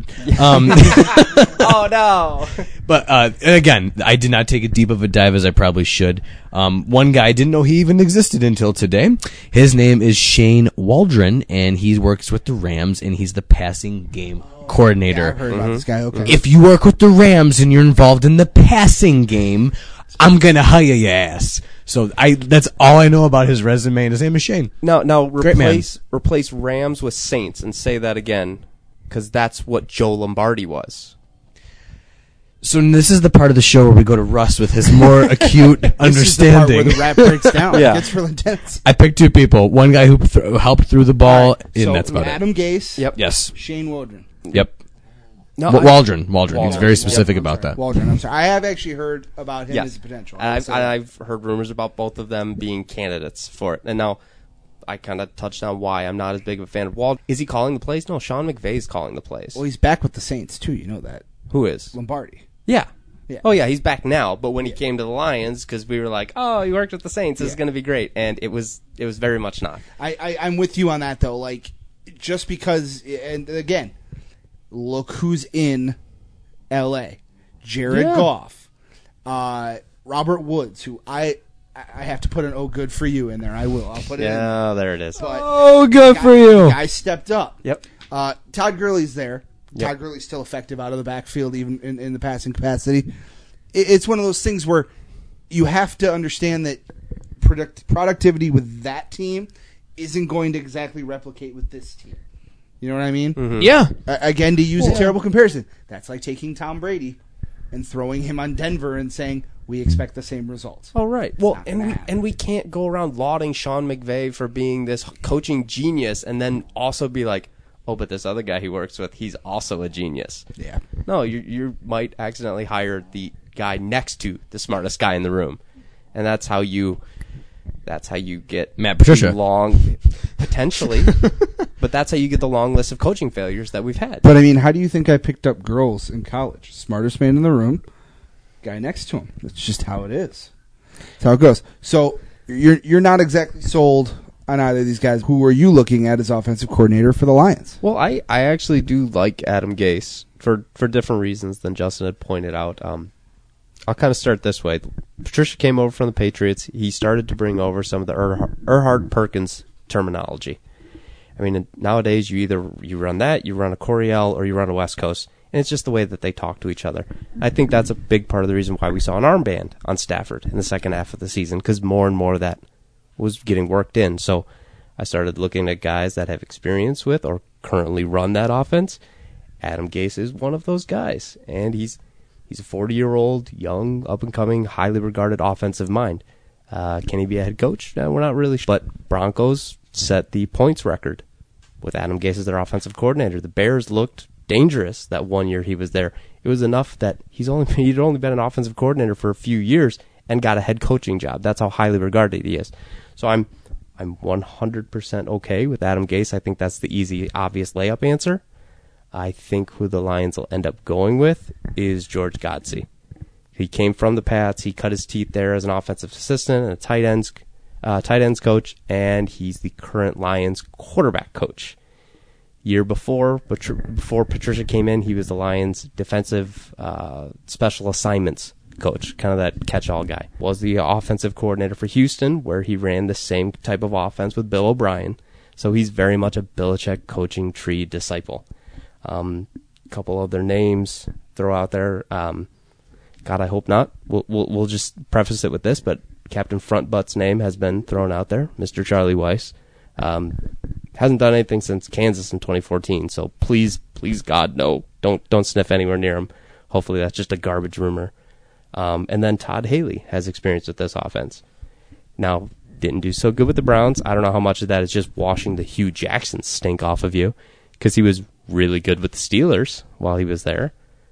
Oh, no. But again, I did not take as deep of a dive as I probably should. One guy I didn't know he even existed until today. His name is Shane Waldron, and he works with the Rams, and he's the passing game coordinator. Yeah, I've heard about this guy. Okay. If you work with the Rams and you're involved in the passing game, I'm gonna hire your ass. So that's all I know about his resume, and his name is Shane. Now Great man. replace Rams with Saints and say that again, because that's what Joe Lombardi was. So this is the part of the show where we go to Russ with his more acute This is the part understanding. where the rap breaks down. Yeah. It gets real intense. I picked two people. One guy who helped through the ball, and So that's about Adam Gase. Yep. Yes. Shane Waldron. Yep. No, Waldron. He's very specific I'm about sorry. that. Waldron. I'm sorry. I have actually heard about him as a potential. I've heard rumors about both of them being candidates for it. And now I kind of touched on why I'm not as big of a fan of Waldron. Is he calling the plays? No, Sean McVay's calling the plays. Well, he's back with the Saints too. You know that. Who is? Lombardi. Yeah. Yeah. Oh, yeah, he's back now. But when he came to the Lions, because we were like, oh, he worked with the Saints. This is going to be great. And it was very much not. I'm with you on that though. Like, just because, and again, look who's in L.A. Jared Goff, Robert Woods, who I have to put an "oh good for you" in there. I will. I'll put it in there. Yeah, there it is. But Oh, good for you. the guy stepped up. Yep. Todd Gurley's there. Yep. Todd Gurley's still effective out of the backfield, even in the passing capacity. It's one of those things where you have to understand that productivity with that team isn't going to exactly replicate with this team. You know what I mean? Mm-hmm. Yeah. Again, to use a terrible comparison, that's like taking Tom Brady and throwing him on Denver and saying, we expect the same results. Oh, right. Well, not gonna happen. and we can't go around lauding Sean McVay for being this coaching genius and then also be like, oh, but this other guy he works with, he's also a genius. Yeah. No, you might accidentally hire the guy next to the smartest guy in the room. And that's how you get Matt Patricia. potentially, but that's how you get the long list of coaching failures that we've had. But, I mean, how do you think I picked up girls in college? Smartest man in the room, guy next to him. That's just how it is. That's how it goes. So, you're not exactly sold on either of these guys. Who are you looking at as offensive coordinator for the Lions? Well, I actually do like Adam Gase for different reasons than Justin had pointed out. I'll kind of start this way. Patricia came over from the Patriots. He started to bring over some of the Erhard Perkins terminology. I mean, nowadays you run that, you run a Coryell, or you run a West Coast, and it's just the way that they talk to each other. I think that's a big part of the reason why we saw an armband on Stafford in the second half of the season, because more and more of that was getting worked in. So I started looking at guys that have experience with or currently run that offense. Adam Gase is one of those guys, and he's a 40-year-old, young, up-and-coming, highly regarded offensive mind. Can he be a head coach? No, we're not really sure. But Broncos set the points record with Adam Gase as their offensive coordinator. The Bears looked dangerous that 1 year he was there. It was enough that he'd only been an offensive coordinator for a few years and got a head coaching job. That's how highly regarded he is. So I'm 100% okay with Adam Gase. I think that's the easy, obvious layup answer. I think who the Lions will end up going with is George Godsey. He came from the Pats. He cut his teeth there as an offensive assistant and a tight ends coach, and he's the current Lions quarterback coach. Year before Patricia came in, he was the Lions defensive special assignments coach, kind of that catch-all guy. Was the offensive coordinator for Houston, where he ran the same type of offense with Bill O'Brien. So he's very much a Belichick coaching tree disciple. Couple other names throw out there. God, I hope not. We'll just preface it with this, but Captain Frontbutt's name has been thrown out there, Mr. Charlie Weiss. Hasn't done anything since Kansas in 2014, so please God, no, don't sniff anywhere near him. Hopefully that's just a garbage rumor. And then Todd Haley has experience with this offense. Now, didn't do so good with the Browns. I don't know how much of that is just washing the Hugh Jackson stink off of you, because he was really good with the Steelers while he was there.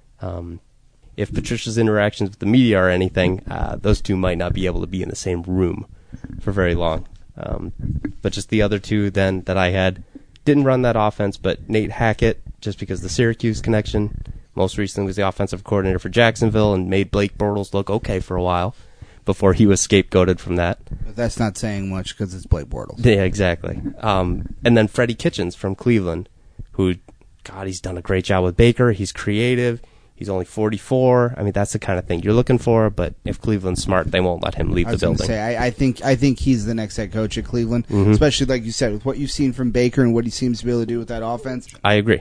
If Patricia's interactions with the media are anything, those two might not be able to be in the same room for very long. But just the other two then that I had didn't run that offense, but Nate Hackett, just because of the Syracuse connection, most recently was the offensive coordinator for Jacksonville and made Blake Bortles look okay for a while before he was scapegoated from that. But that's not saying much because it's Blake Bortles. Yeah, exactly. And then Freddie Kitchens from Cleveland, who, God, he's done a great job with Baker. He's creative. He's only 44. I mean, that's the kind of thing you're looking for, but if Cleveland's smart, they won't let him leave the building. I think he's the next head coach at Cleveland, especially like you said, with what you've seen from Baker and what he seems to be able to do with that offense. I agree.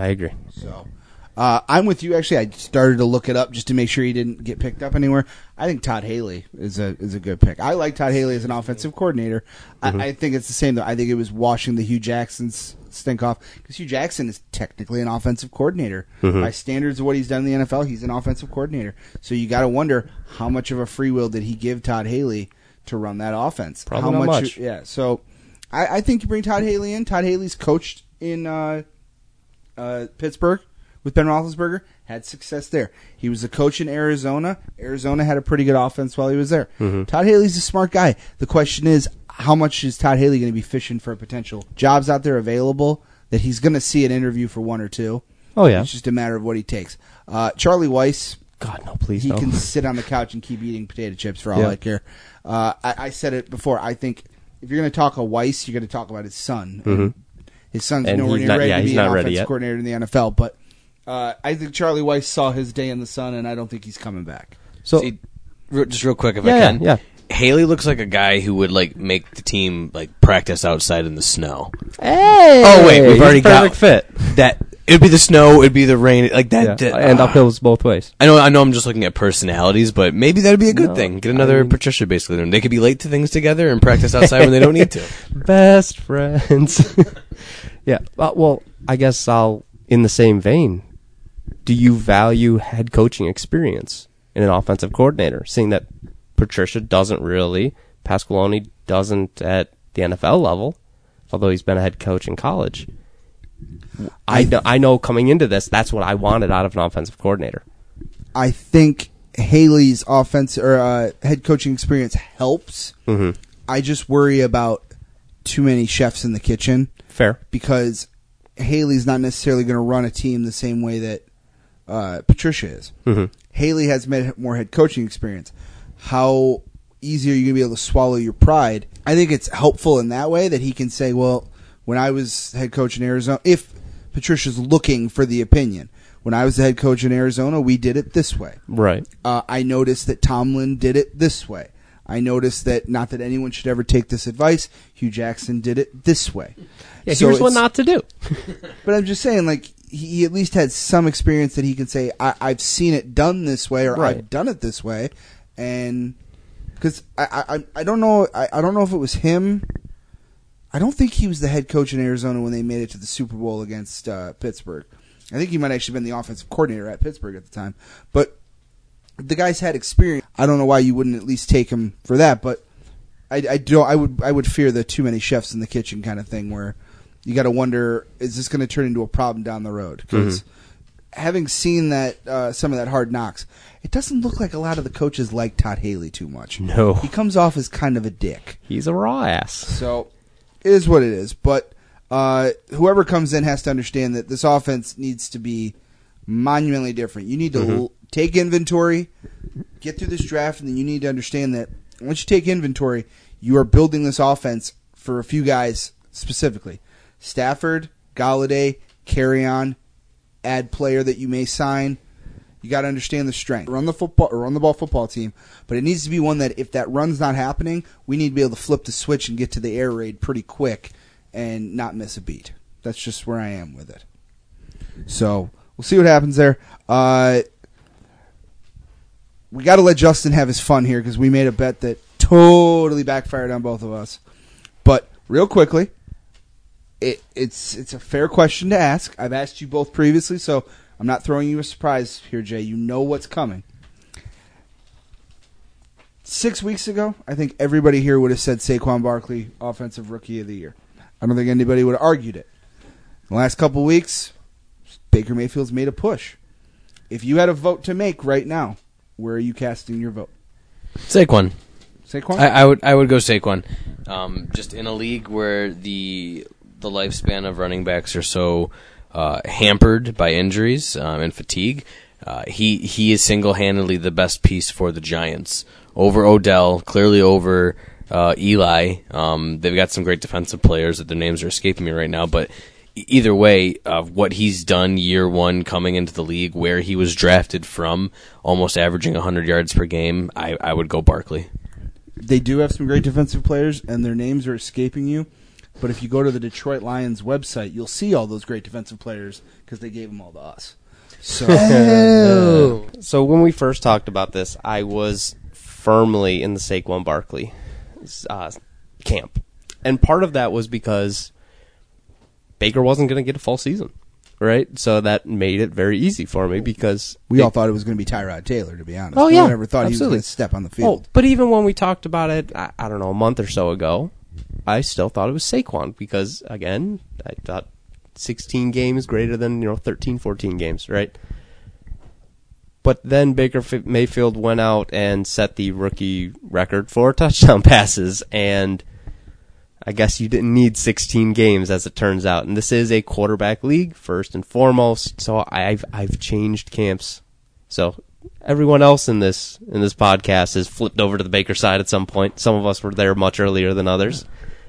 So, I'm with you. Actually, I started to look it up just to make sure he didn't get picked up anywhere. I think Todd Haley is a good pick. I like Todd Haley as an offensive coordinator. I think it's the same, though. I think it was washing the Hugh Jackson's stink off, because Hugh Jackson is technically an offensive coordinator. By standards of what he's done in the NFL, he's an offensive coordinator. So you got to wonder how much of a free will did he give Todd Haley to run that offense? Probably not much. Yeah. So I think you bring Todd Haley in. Todd Haley's coached in Pittsburgh with Ben Roethlisberger, had success there. He was a coach in Arizona. Arizona had a pretty good offense while he was there. Todd Haley's a smart guy. The question is, how much is Todd Haley going to be fishing for potential jobs out there available that he's going to see an interview for one or two? Oh, yeah. It's just a matter of what he takes. Charlie Weiss, God, no, please he no. can sit on the couch and keep eating potato chips for all I care. I said it before. I think if you're going to talk a Weiss, you're going to talk about his son. His son's nowhere near ready to be an offensive coordinator in the NFL, but I think Charlie Weiss saw his day in the sun, and I don't think he's coming back. So, just real quick, if I can. Yeah. Haley looks like a guy who would make the team practice outside in the snow. Hey! Oh wait, we've already got fit. That. It'd be the snow, it'd be the rain, like that. Yeah. And uphills both ways. I know. I'm just looking at personalities, but maybe that'd be a good thing. Get another Patricia, basically. They could be late to things together and practice outside when they don't need to. Best friends. Yeah. Well, I guess in the same vein, do you value head coaching experience in an offensive coordinator? Seeing that Patricia doesn't really, Pasqualoni doesn't at the NFL level, although he's been a head coach in college. I know coming into this, that's what I wanted out of an offensive coordinator. I think Haley's offense or head coaching experience helps. I just worry about too many chefs in the kitchen. Fair. Because Haley's not necessarily going to run a team the same way that Patricia is. Haley has more head coaching experience. How easy are you going to be able to swallow your pride? I think it's helpful in that way that he can say, well, when I was head coach in Arizona, if Patricia's looking for the opinion, when I was the head coach in Arizona, we did it this way. Right. I noticed that Tomlin did it this way. I noticed that, not that anyone should ever take this advice, Hugh Jackson did it this way. Yeah, so here's what not to do. But I'm just saying, like, he at least had some experience that he can say, I've seen it done this way, or right. I've done it this way. And because I don't know, I don't know if it was him. I don't think he was the head coach in Arizona when they made it to the Super Bowl against Pittsburgh. I think he might actually been the offensive coordinator at Pittsburgh at the time. But the guy's had experience. I don't know why you wouldn't at least take him for that. But I would fear the too many chefs in the kitchen kind of thing, where you got to wonder, is this going to turn into a problem down the road? Because having seen that some of that Hard Knocks, it doesn't look like a lot of the coaches like Todd Haley too much. No, he comes off as kind of a dick. He's a raw ass. So it is what it is. But whoever comes in has to understand that this offense needs to be monumentally different. You need to take inventory, get through this draft, and then you need to understand that once you take inventory, you are building this offense for a few guys specifically. Stafford, Galladay, Carry-On, add player that you may sign. You got to understand the strength. Run the ball football team, but it needs to be one that if that run's not happening, we need to be able to flip the switch and get to the air raid pretty quick and not miss a beat. That's just where I am with it. So we'll see what happens there. We got to let Justin have his fun here because we made a bet that totally backfired on both of us. But real quickly, it's a fair question to ask. I've asked you both previously, so I'm not throwing you a surprise here, Jay. You know what's coming. 6 weeks ago, I think everybody here would have said Saquon Barkley, Offensive Rookie of the Year. I don't think anybody would have argued it. In the last couple of weeks, Baker Mayfield's made a push. If you had a vote to make right now, where are you casting your vote? Saquon. Saquon? I would go Saquon. Just in a league where the lifespan of running backs are so hampered by injuries and fatigue, he is single-handedly the best piece for the Giants. Over Odell, clearly over Eli. They've got some great defensive players that their names are escaping me right now, but either way, what he's done year one coming into the league, where he was drafted from, almost averaging 100 yards per game, I would go Barkley. They do have some great defensive players, and their names are escaping you. But if you go to the Detroit Lions website, you'll see all those great defensive players because they gave them all to us. So, So when we first talked about this, I was firmly in the Saquon Barkley camp. And part of that was because Baker wasn't going to get a full season, right? So that made it very easy for me because we all thought it was going to be Tyrod Taylor, to be honest. Oh, yeah. We never thought absolutely. he was going to step on the field. Oh, but even when we talked about it, I don't know, a month or so ago, I still thought it was Saquon because, again, I thought 16 games greater than 13, 14 games, right? But then Baker Mayfield went out and set the rookie record for touchdown passes, and I guess you didn't need 16 games, as it turns out. And this is a quarterback league, first and foremost, so I've changed camps. So everyone else in this podcast has flipped over to the Baker side at some point. Some of us were there much earlier than others.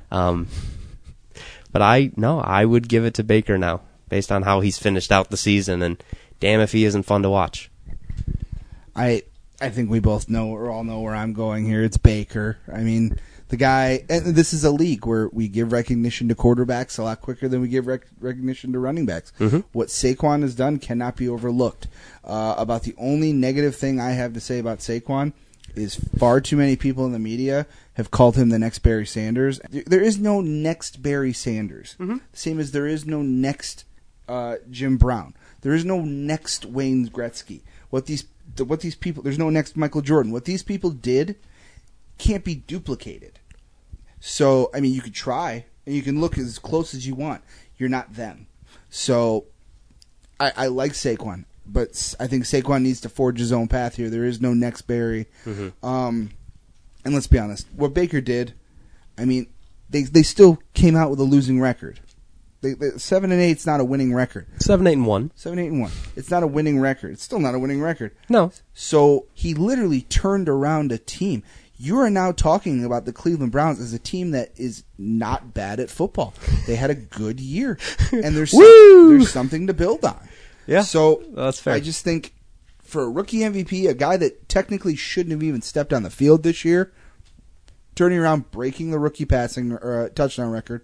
But I would give it to Baker now, based on how he's finished out the season, and damn if he isn't fun to watch. I think we both know, or all know where I'm going here. It's Baker. I mean, the guy, and this is a league where we give recognition to quarterbacks a lot quicker than we give recognition to running backs. Mm-hmm. What Saquon has done cannot be overlooked. About the only negative thing I have to say about Saquon is far too many people in the media have called him the next Barry Sanders. There is no next Barry Sanders. Mm-hmm. Same as there is no next Jim Brown. There is no next Wayne Gretzky. What these people, there's no next Michael Jordan. What these people did can't be duplicated. So, I mean, you could try, and you can look as close as you want. You're not them. So, I like Saquon, but I think Saquon needs to forge his own path here. There is no next Barry. Mm-hmm. And let's be honest, what Baker did, I mean, they still came out with a losing record. 7-8 is not a winning record. 7-8-1. 7-8-1. It's not a winning record. It's still not a winning record. No. So he literally turned around a team. you are now talking about the Cleveland Browns as a team that is not bad at football. They had a good year, and there's something to build on. Yeah, so that's fair. I just think for a rookie MVP, a guy that technically shouldn't have even stepped on the field this year, turning around, breaking the rookie passing or touchdown record,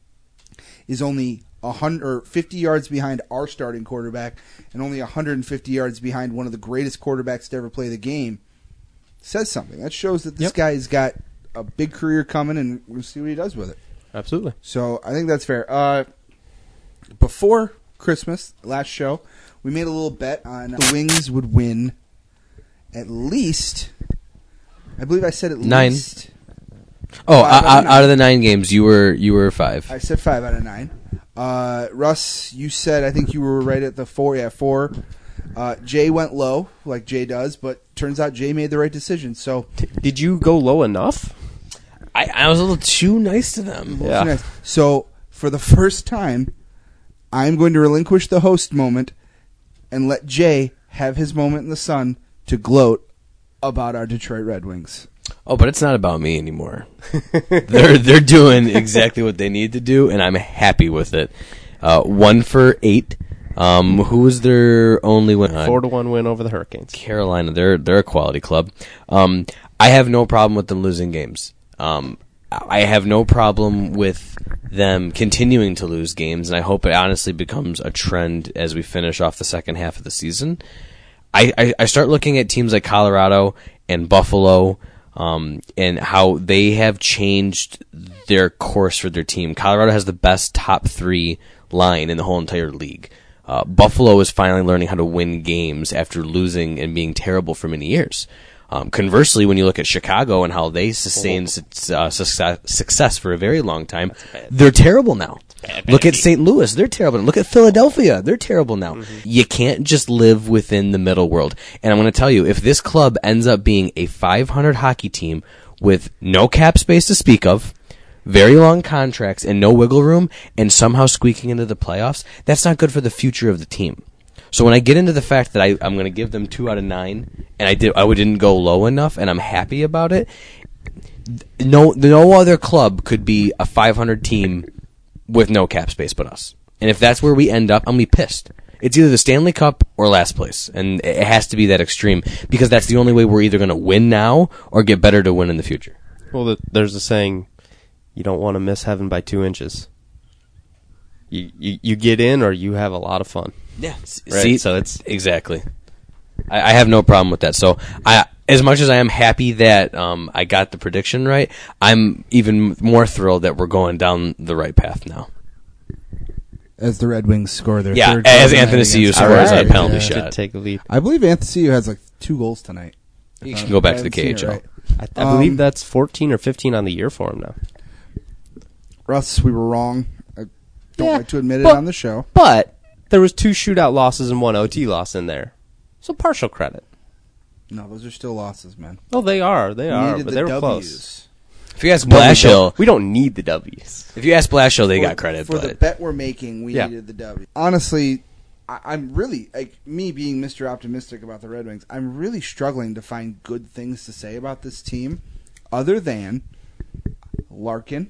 is only 150 yards behind our starting quarterback and only 150 yards behind one of the greatest quarterbacks to ever play the game, says something. That shows that this guy's got a big career coming, and we'll see what he does with it. Absolutely. So I think that's fair. Before Christmas, last show, we made a little bet on the Wings would win at least, I believe I said at 9. least. Oh, out of the 9 games, you were 5. I said 5 out of 9. Russ, you said, I think you were right at the 4. Yeah, 4. Jay went low, like Jay does, but turns out Jay made the right decision. So, did you go low enough? I was a little too nice to them. Yeah. nice. So, for the first time, I'm going to relinquish the host moment and let Jay have his moment in the sun to gloat about our Detroit Red Wings. Oh, but it's not about me anymore. They're doing exactly what they need to do, and I'm happy with it. 1 for 8. Who was their only win? 4-1 win over the Hurricanes. Carolina. They're a quality club. I have no problem with them losing games. I have no problem with them continuing to lose games, and I hope it honestly becomes a trend as we finish off the second half of the season. I start looking at teams like Colorado and Buffalo, and how they have changed their course for their team. Colorado has the best top 3 line in the whole entire league. Buffalo is finally learning how to win games after losing and being terrible for many years. Conversely, when you look at Chicago and how they sustained success for a very long time, they're terrible now. Look at St. Louis, they're terrible. Look at Philadelphia, they're terrible now. Mm-hmm. You can't just live within the middle world. And I'm going to tell you, if this club ends up being a 500 hockey team with no cap space to speak of, very long contracts and no wiggle room, and somehow squeaking into the playoffs, that's not good for the future of the team. So when I get into the fact that I'm going to give them 2 out of 9, and I didn't go low enough, and I'm happy about it, no other club could be a 500 team with no cap space but us. And if that's where we end up, I'm going to be pissed. It's either the Stanley Cup or last place, and it has to be that extreme, because that's the only way we're either going to win now or get better to win in the future. Well, there's a saying, you don't want to miss heaven by 2 inches. You get in or you have a lot of fun. Yeah. Right? See, so it's exactly. I have no problem with that. So as much as I am happy that I got the prediction right, I'm even more thrilled that we're going down the right path now. As the Red Wings score their yeah, third as Anthony Ciu scores a penalty to shot. take a lead. I believe Anthony Ciu has like 2 goals tonight. You can go back to the KHL. Right. I believe that's 14 or 15 on the year for him now. Russ, we were wrong. I don't like to admit it but- on the show. But there was 2 shootout losses and 1 OT loss in there. So partial credit. No, those are still losses, man. Oh, they are. We They are. needed But the they were W's. close. If you ask But Blashill, we don't need the W's. if you ask Blashill, they For- got credit. for the But bet we're making. We Yeah. needed the W. Honestly, I'm really me being Mr. Optimistic about the Red Wings. I'm really struggling to find good things to say about this team, other than Larkin,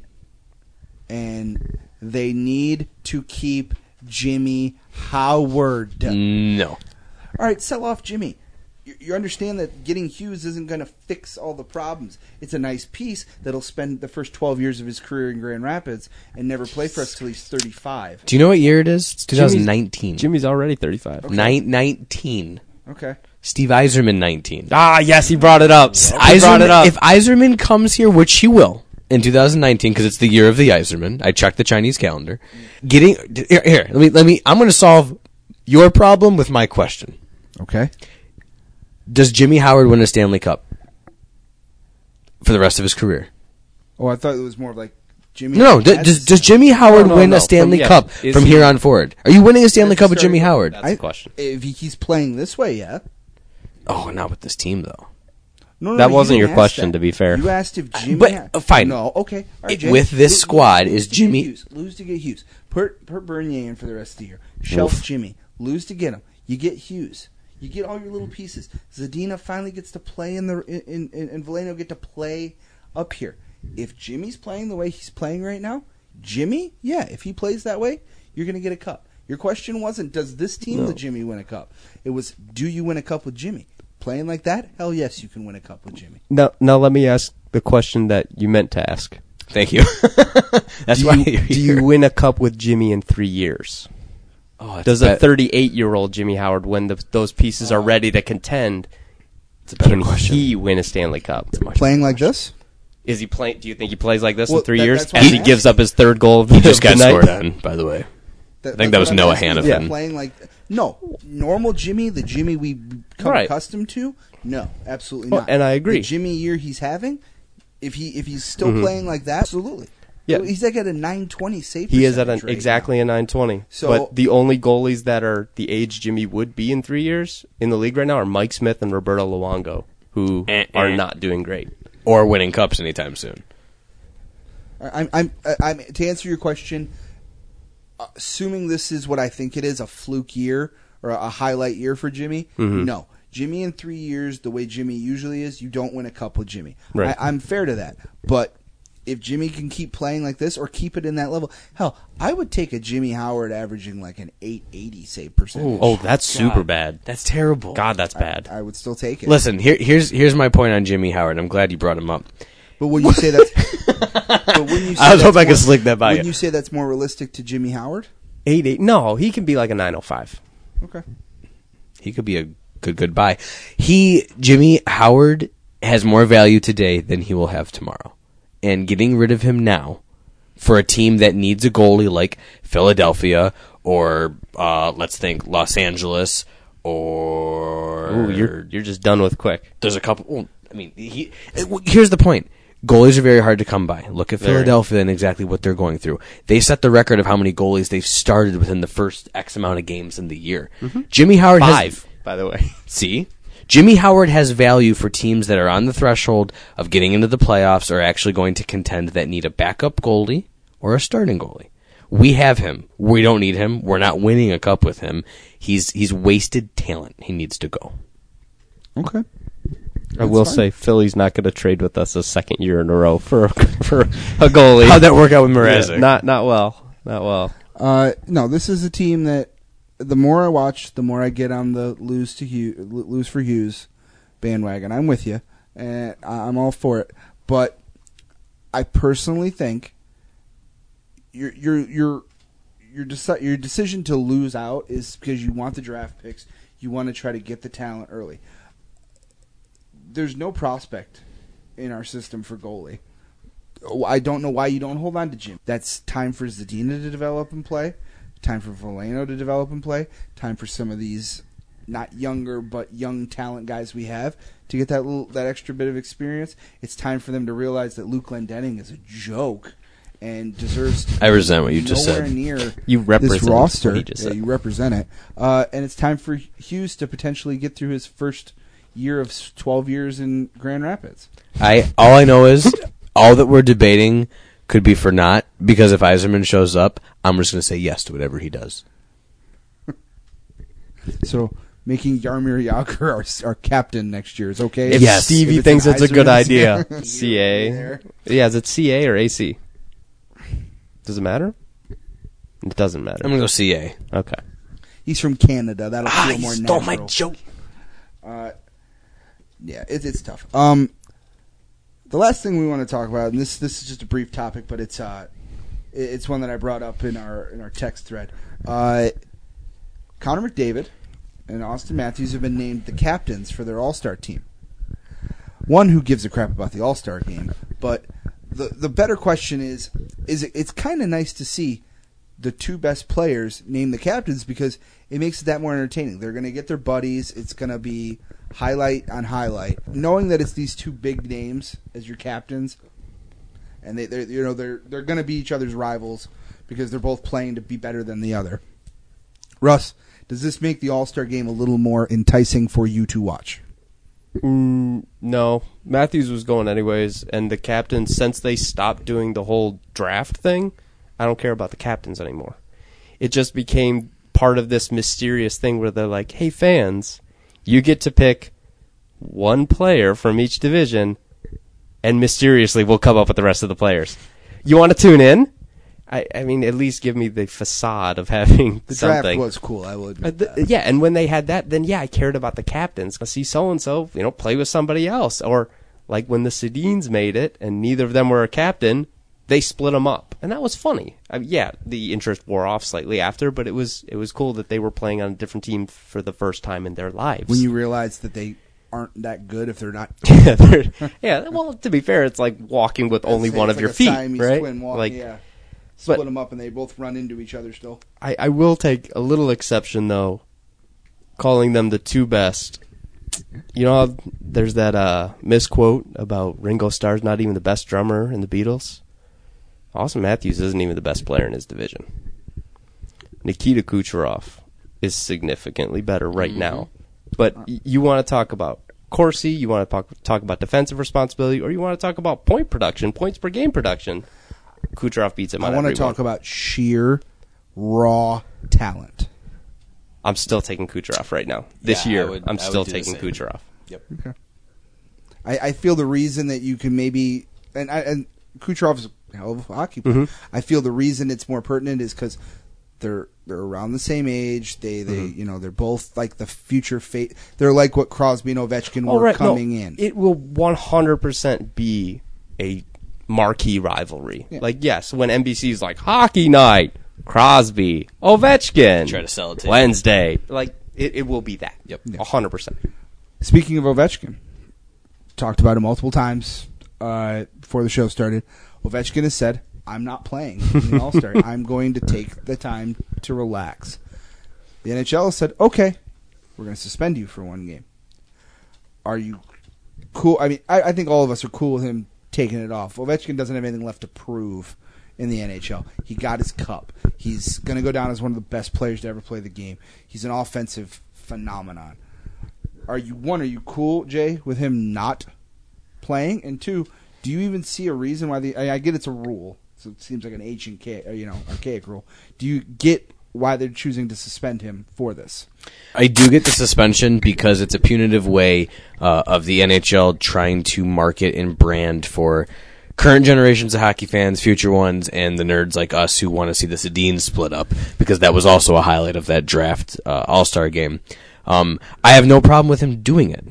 and they need to keep Jimmy Howard. no. All right, sell off Jimmy. You understand that getting Hughes isn't going to fix all the problems. It's a nice piece that'll spend the first 12 years of his career in Grand Rapids and never play for us till he's 35. Do you know what year it is? It's 2019. Jimmy's already 35. 19. Okay. Steve Yzerman, 19. Ah, yes, he brought it up. He brought it up. If Yzerman comes here, which he will, in 2019, because it's the year of the Yzerman, I checked the Chinese calendar. Here, let me. I'm going to solve your problem with my question. Okay. Does Jimmy Howard win a Stanley Cup for the rest of his career? Oh, I thought it was more of like Jimmy. No. Does Jimmy Howard No, win a Stanley Cup from here on forward? Are you winning a Stanley Cup with Jimmy Howard? That's the question. If he's playing this way, yeah. Oh, not with this team though. No, That you wasn't didn't your ask question, that. to be fair. You asked if Jimmy. But, fine. No, okay. All right, Jay. With this squad, is lose to get Jimmy- Hughes. Lose to get Hughes. Put Bernier in for the rest of the year. Shelf Jimmy. Lose to get him. You get Hughes. You get all your little pieces. Zadina finally gets to play and Veleno get to play up here. If Jimmy's playing the way he's playing right now, Jimmy, yeah, if he plays that way, you're going to get a cup. Your question wasn't, does this team with Jimmy win a cup? It was, do you win a cup with Jimmy? Playing like that, hell yes, you can win a cup with Jimmy. Now let me ask the question that you meant to ask. Thank you. That's why you're here. Do you win a cup with Jimmy in 3 years? Oh, Does a 38-year-old Jimmy Howard, when those pieces are ready to contend, It's a better can question. he win a Stanley Cup? Playing like this? Is he playing? Do you think he plays like this Well, in 3 that- years that's why as I'm he gives asking. up his third goal of He just got the night? scored on, by the way. I think that was Noah Hannafin. Playing like normal Jimmy, the Jimmy we come Right. accustomed to. No, absolutely Well, not. and I agree. The Jimmy year he's having, if he's still playing like that, absolutely. Yeah. He's like at a 920 save. He is at percentage right exactly now. a 920. So- but the only goalies that are the age Jimmy would be in 3 years in the league right now are Mike Smith and Roberto Luongo, who are not doing great. Or winning cups anytime soon. I'm to answer your question. Assuming this is what I think it is, a fluke year or a highlight year for Jimmy. No, Jimmy in 3 years, the way Jimmy usually is, you don't win a cup with Jimmy. Right. I'm fair to that, but if Jimmy can keep playing like this or keep it in that level, hell, I would take a Jimmy Howard averaging like an 880 save percentage. Oh, that's super bad. That's terrible. God, that's bad. I would still take it. Listen, here's my point on Jimmy Howard. I'm glad you brought him up. But when you say that's, but when you say I was hoping that's I could more- slick that by When you. you say that's more realistic to Jimmy Howard, 8-8. No, he can be like a 905. okay. He could be a good buy. Jimmy Howard has more value today than he will have tomorrow. And getting rid of him now for a team that needs a goalie like Philadelphia or let's think Los Angeles or Ooh, you're just done with quick. there's a couple. Well, I mean, here's the point. Goalies are very hard to come by. Look at Philadelphia and exactly what they're going through. They set the record of how many goalies they've started within the first X amount of games in the year. Jimmy Howard has 5, by the way. See? Jimmy Howard has value for teams that are on the threshold of getting into the playoffs or actually going to contend that need a backup goalie or a starting goalie. We have him. We don't need him. We're not winning a cup with him. He's wasted talent. He needs to go. Okay. I will say Philly's not going to trade with us a second year in a row for a goalie. How'd that work out with Mrazek? Yeah, not well. Not well. No, this is a team that the more I watch, the more I get on the lose for Hughes bandwagon. I'm with you, and I'm all for it. But I personally think your decision to lose out is because you want the draft picks. You want to try to get the talent early. There's no prospect in our system for goalie. I don't know why you don't hold on to Jim. That's time for Zadina to develop and play. Time for Veleno to develop and play. Time for some of these not younger but young talent guys we have to get that extra bit of experience. It's time for them to realize that Luke Glendening is a joke and deserves to I resent what you just nowhere said. near You represent this roster. what he just said. You represent it. And it's time for Hughes to potentially get through his first year of 12 years in Grand Rapids. All I know is all that we're debating could be for naught, because if Yzerman shows up, I'm just going to say yes to whatever he does. So making Jaromir Jagr our captain next year is okay. If Yes. Stevie If it's thinks an it's a good Yzerman, idea, CA. there. Yeah, is it CA or AC? Does it matter? It doesn't matter. I'm going to go CA. Okay. He's from Canada. That'll feel more stole natural. my joke. Yeah, it's tough. The last thing we want to talk about, and this is just a brief topic, but it's one that I brought up in our text thread. Connor McDavid and Austin Matthews have been named the captains for their All-Star team. One, who gives a crap about the All-Star game, but the better question is it's kind of nice to see the two best players named the captains because it makes it that more entertaining. They're going to get their buddies. It's going to be highlight on highlight, knowing that it's these two big names as your captains, and they're going to be each other's rivals because they're both playing to be better than the other. Russ, does this make the All-Star game a little more enticing for you to watch? No. Matthews was going anyways, and the captains, since they stopped doing the whole draft thing, I don't care about the captains anymore. It just became part of this mysterious thing where they're like, hey, fans, You get to pick one player from each division, and mysteriously we'll come up with the rest of the players. You want to tune in? I mean, at least give me the facade of having The something. draft was cool, I will admit that. Yeah, and when they had that, then I cared about the captains. I see so-and-so, play with somebody else. Or like when the Sedins made it and neither of them were a captain, they split them up. And that was funny. The interest wore off slightly after, but it was cool that they were playing on a different team for the first time in their lives. When you realize that they aren't that good if they're not. Well, to be fair, it's like walking with only one of like your a feet, Siamese right? twin walk, Like, yeah. Split them up and they both run into each other still. I will take a little exception, though, calling them the two best. You know how there's that misquote about Ringo Starr's not even the best drummer in the Beatles? Austin Matthews isn't even the best player in his division. Nikita Kucherov is significantly better right now. But you want to talk about Corsi, you want to talk about defensive responsibility, or you want to talk about point production, points per game production. Kucherov beats him on everyone. I want to talk about sheer, raw talent. I'm still taking Kucherov right now. This year, I'm still taking Kucherov. Yep. Okay. I feel the reason that you can maybe and Kucherov's a hell of a hockey player. I feel the reason it's more pertinent is because they're around the same age. They they're both like the future fate. They're like what Crosby and Ovechkin were coming in. It will 100% be a marquee rivalry. Yeah. Like, yes, when NBC's like hockey night, Crosby, Ovechkin, Try to sell it to you. Wednesday, like it will be that. Yep. 100%. Speaking of Ovechkin, talked about it multiple times before the show started. Ovechkin has said, I'm not playing in the All-Star. I'm going to take the time to relax. The NHL has said, okay, we're going to suspend you for one game. Are you cool? I mean, I think all of us are cool with him taking it off. Ovechkin doesn't have anything left to prove in the NHL. He got his cup. He's going to go down as one of the best players to ever play the game. He's an offensive phenomenon. Are you cool, Jay, with him not playing? And two, do you even see a reason why I get it's a rule, so it seems like an ancient, archaic rule. Do you get why they're choosing to suspend him for this? I do get the suspension because it's a punitive way of the NHL trying to market and brand for current generations of hockey fans, future ones, and the nerds like us who want to see the Sedins split up, because that was also a highlight of that draft All-Star game. I have no problem with him doing it.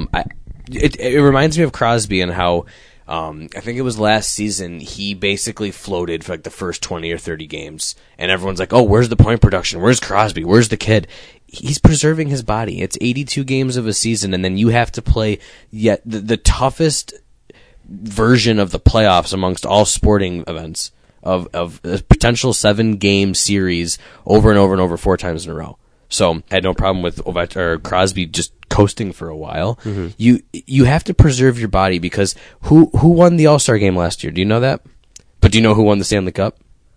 It reminds me of Crosby and how I think it was last season he basically floated for like the first 20 or 30 games, and everyone's like, oh, where's the point production? Where's Crosby? Where's the kid? He's preserving his body. It's 82 games of a season, and then you have to play yet the toughest version of the playoffs amongst all sporting events of a potential 7-game series over and over and over 4 times in a row. So I had no problem with Crosby just coasting for a while. Mm-hmm. You have to preserve your body, because who won the All-Star game last year? Do you know that? But do you know who won the Stanley Cup?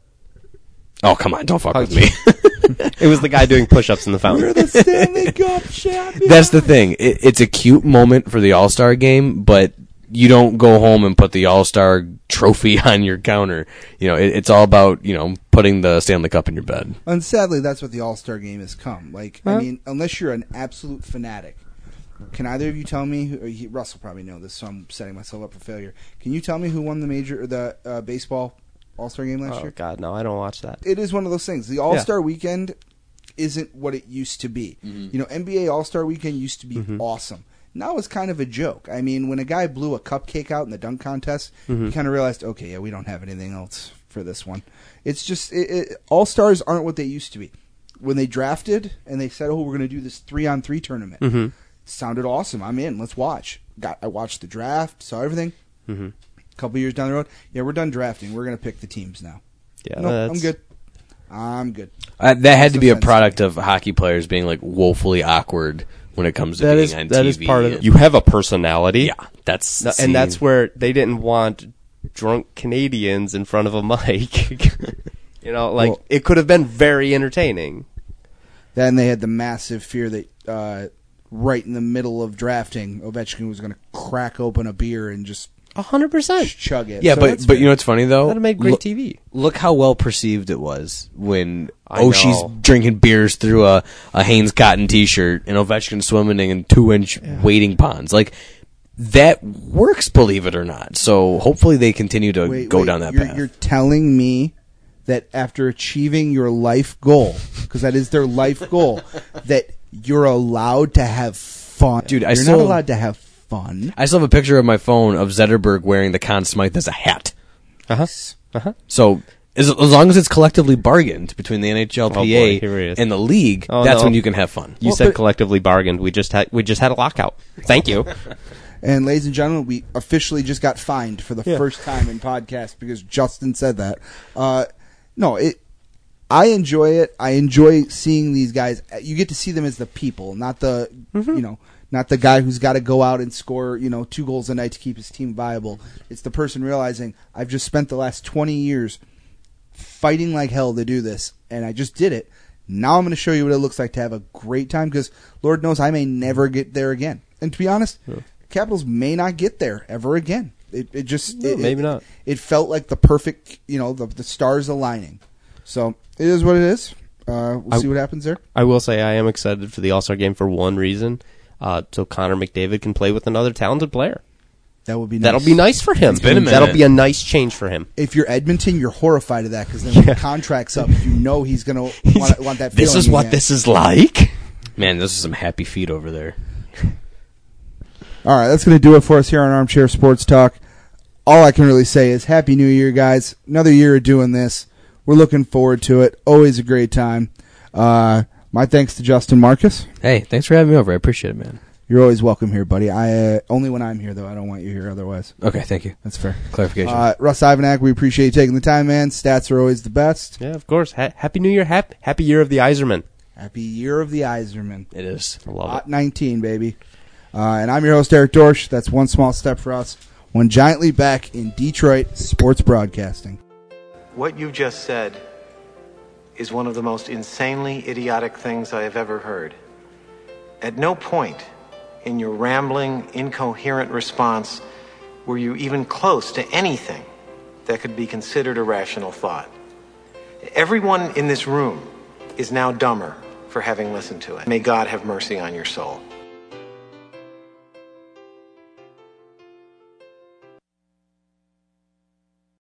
Oh, come on, don't fuck with me. It was the guy doing push-ups in the fountain. We're the Stanley Cup champions. That's the thing. It's a cute moment for the All-Star game, but you don't go home and put the All-Star trophy on your counter. It's all about, putting the Stanley Cup in your bed. And sadly, that's what the All-Star game has come. I mean, unless you're an absolute fanatic, can either of you tell me, Russell probably know this, so I'm setting myself up for failure. Can you tell me who won the baseball All-Star game last year? Oh, God, no, I don't watch that. It is one of those things. The All-Star weekend isn't what it used to be. Mm-hmm. NBA All-Star weekend used to be awesome. Now it's kind of a joke. I mean, when a guy blew a cupcake out in the dunk contest, you kind of realized, okay, yeah, we don't have anything else for this one. It's just All-Stars aren't what they used to be. When they drafted and they said, oh, we're going to do this 3-on-3 tournament, sounded awesome. I'm in. Let's watch. I watched the draft, saw everything. A couple years down the road, yeah, we're done drafting. We're going to pick the teams now. Yeah, no, I'm good. That had to be a product of hockey players being like woefully awkward when it comes to being on TV. That is part of it. You have a personality. Yeah, and that's where they didn't want drunk Canadians in front of a mic. It could have been very entertaining. Then they had the massive fear that right in the middle of drafting, Ovechkin was going to crack open a beer and just 100%. chug it. Yeah, So but that's but fair. you know what's funny though? That'd have made great TV. Look how well perceived it was when I Oshie's know. drinking beers through a Hanes Cotton T-shirt and Ovechkin swimming in 2-inch wading ponds. Like, that works, believe it or not. So hopefully they continue to go down that path. You're telling me that after achieving your life goal, because that is their life goal, that you're allowed to have fun. Dude, you're not allowed to have fun. I still have a picture of my phone of Zetterberg wearing the Conn Smythe as a hat. So as long as it's collectively bargained between the NHLPA here he is. and the league, Oh, that's no. when you can have fun. You said collectively bargained. We just had a lockout. Thank you. And ladies and gentlemen, we officially just got fined for the first time in podcast because Justin said that. I enjoy it. I enjoy seeing these guys. You get to see them as the people, not the not the guy who's got to go out and score 2 goals a night to keep his team viable. It's the person realizing I've just spent the last 20 years fighting like hell to do this, and I just did it. Now I'm going to show you what it looks like to have a great time because Lord knows I may never get there again. And to be honest, Capitals may not get there ever again. Maybe not. It felt like the perfect, the stars aligning. So it is what it is. We'll see what happens there. I will say I am excited for the All-Star game for one reason, so Connor McDavid can play with another talented player. That would be nice. That'll be nice for him. been a minute. That'll be a nice change for him. If you're Edmonton, you're horrified of that because then when the contract's up, you know he's going to want that feeling. This is what again. this is like. Man, those are some happy feet over there. All right, that's going to do it for us here on Armchair Sports Talk. All I can really say is Happy New Year, guys. Another year of doing this. We're looking forward to it. Always a great time. My thanks to Justin Marcus. Hey, thanks for having me over. I appreciate it, man. You're always welcome here, buddy. Only when I'm here, though. I don't want you here otherwise. Okay, thank you. That's fair. Clarification. Russ Ivanak, we appreciate you taking the time, man. Stats are always the best. Yeah, of course. Happy New Year. Happy year of the Iserman. Happy year of the Iserman. It is. I love Hot 19, baby. And I'm your host, Eric Dorsch. That's one small step for us. One giant leap back in Detroit sports broadcasting. What you just said is one of the most insanely idiotic things I have ever heard. At no point in your rambling, incoherent response were you even close to anything that could be considered a rational thought. Everyone in this room is now dumber for having listened to it. May God have mercy on your soul.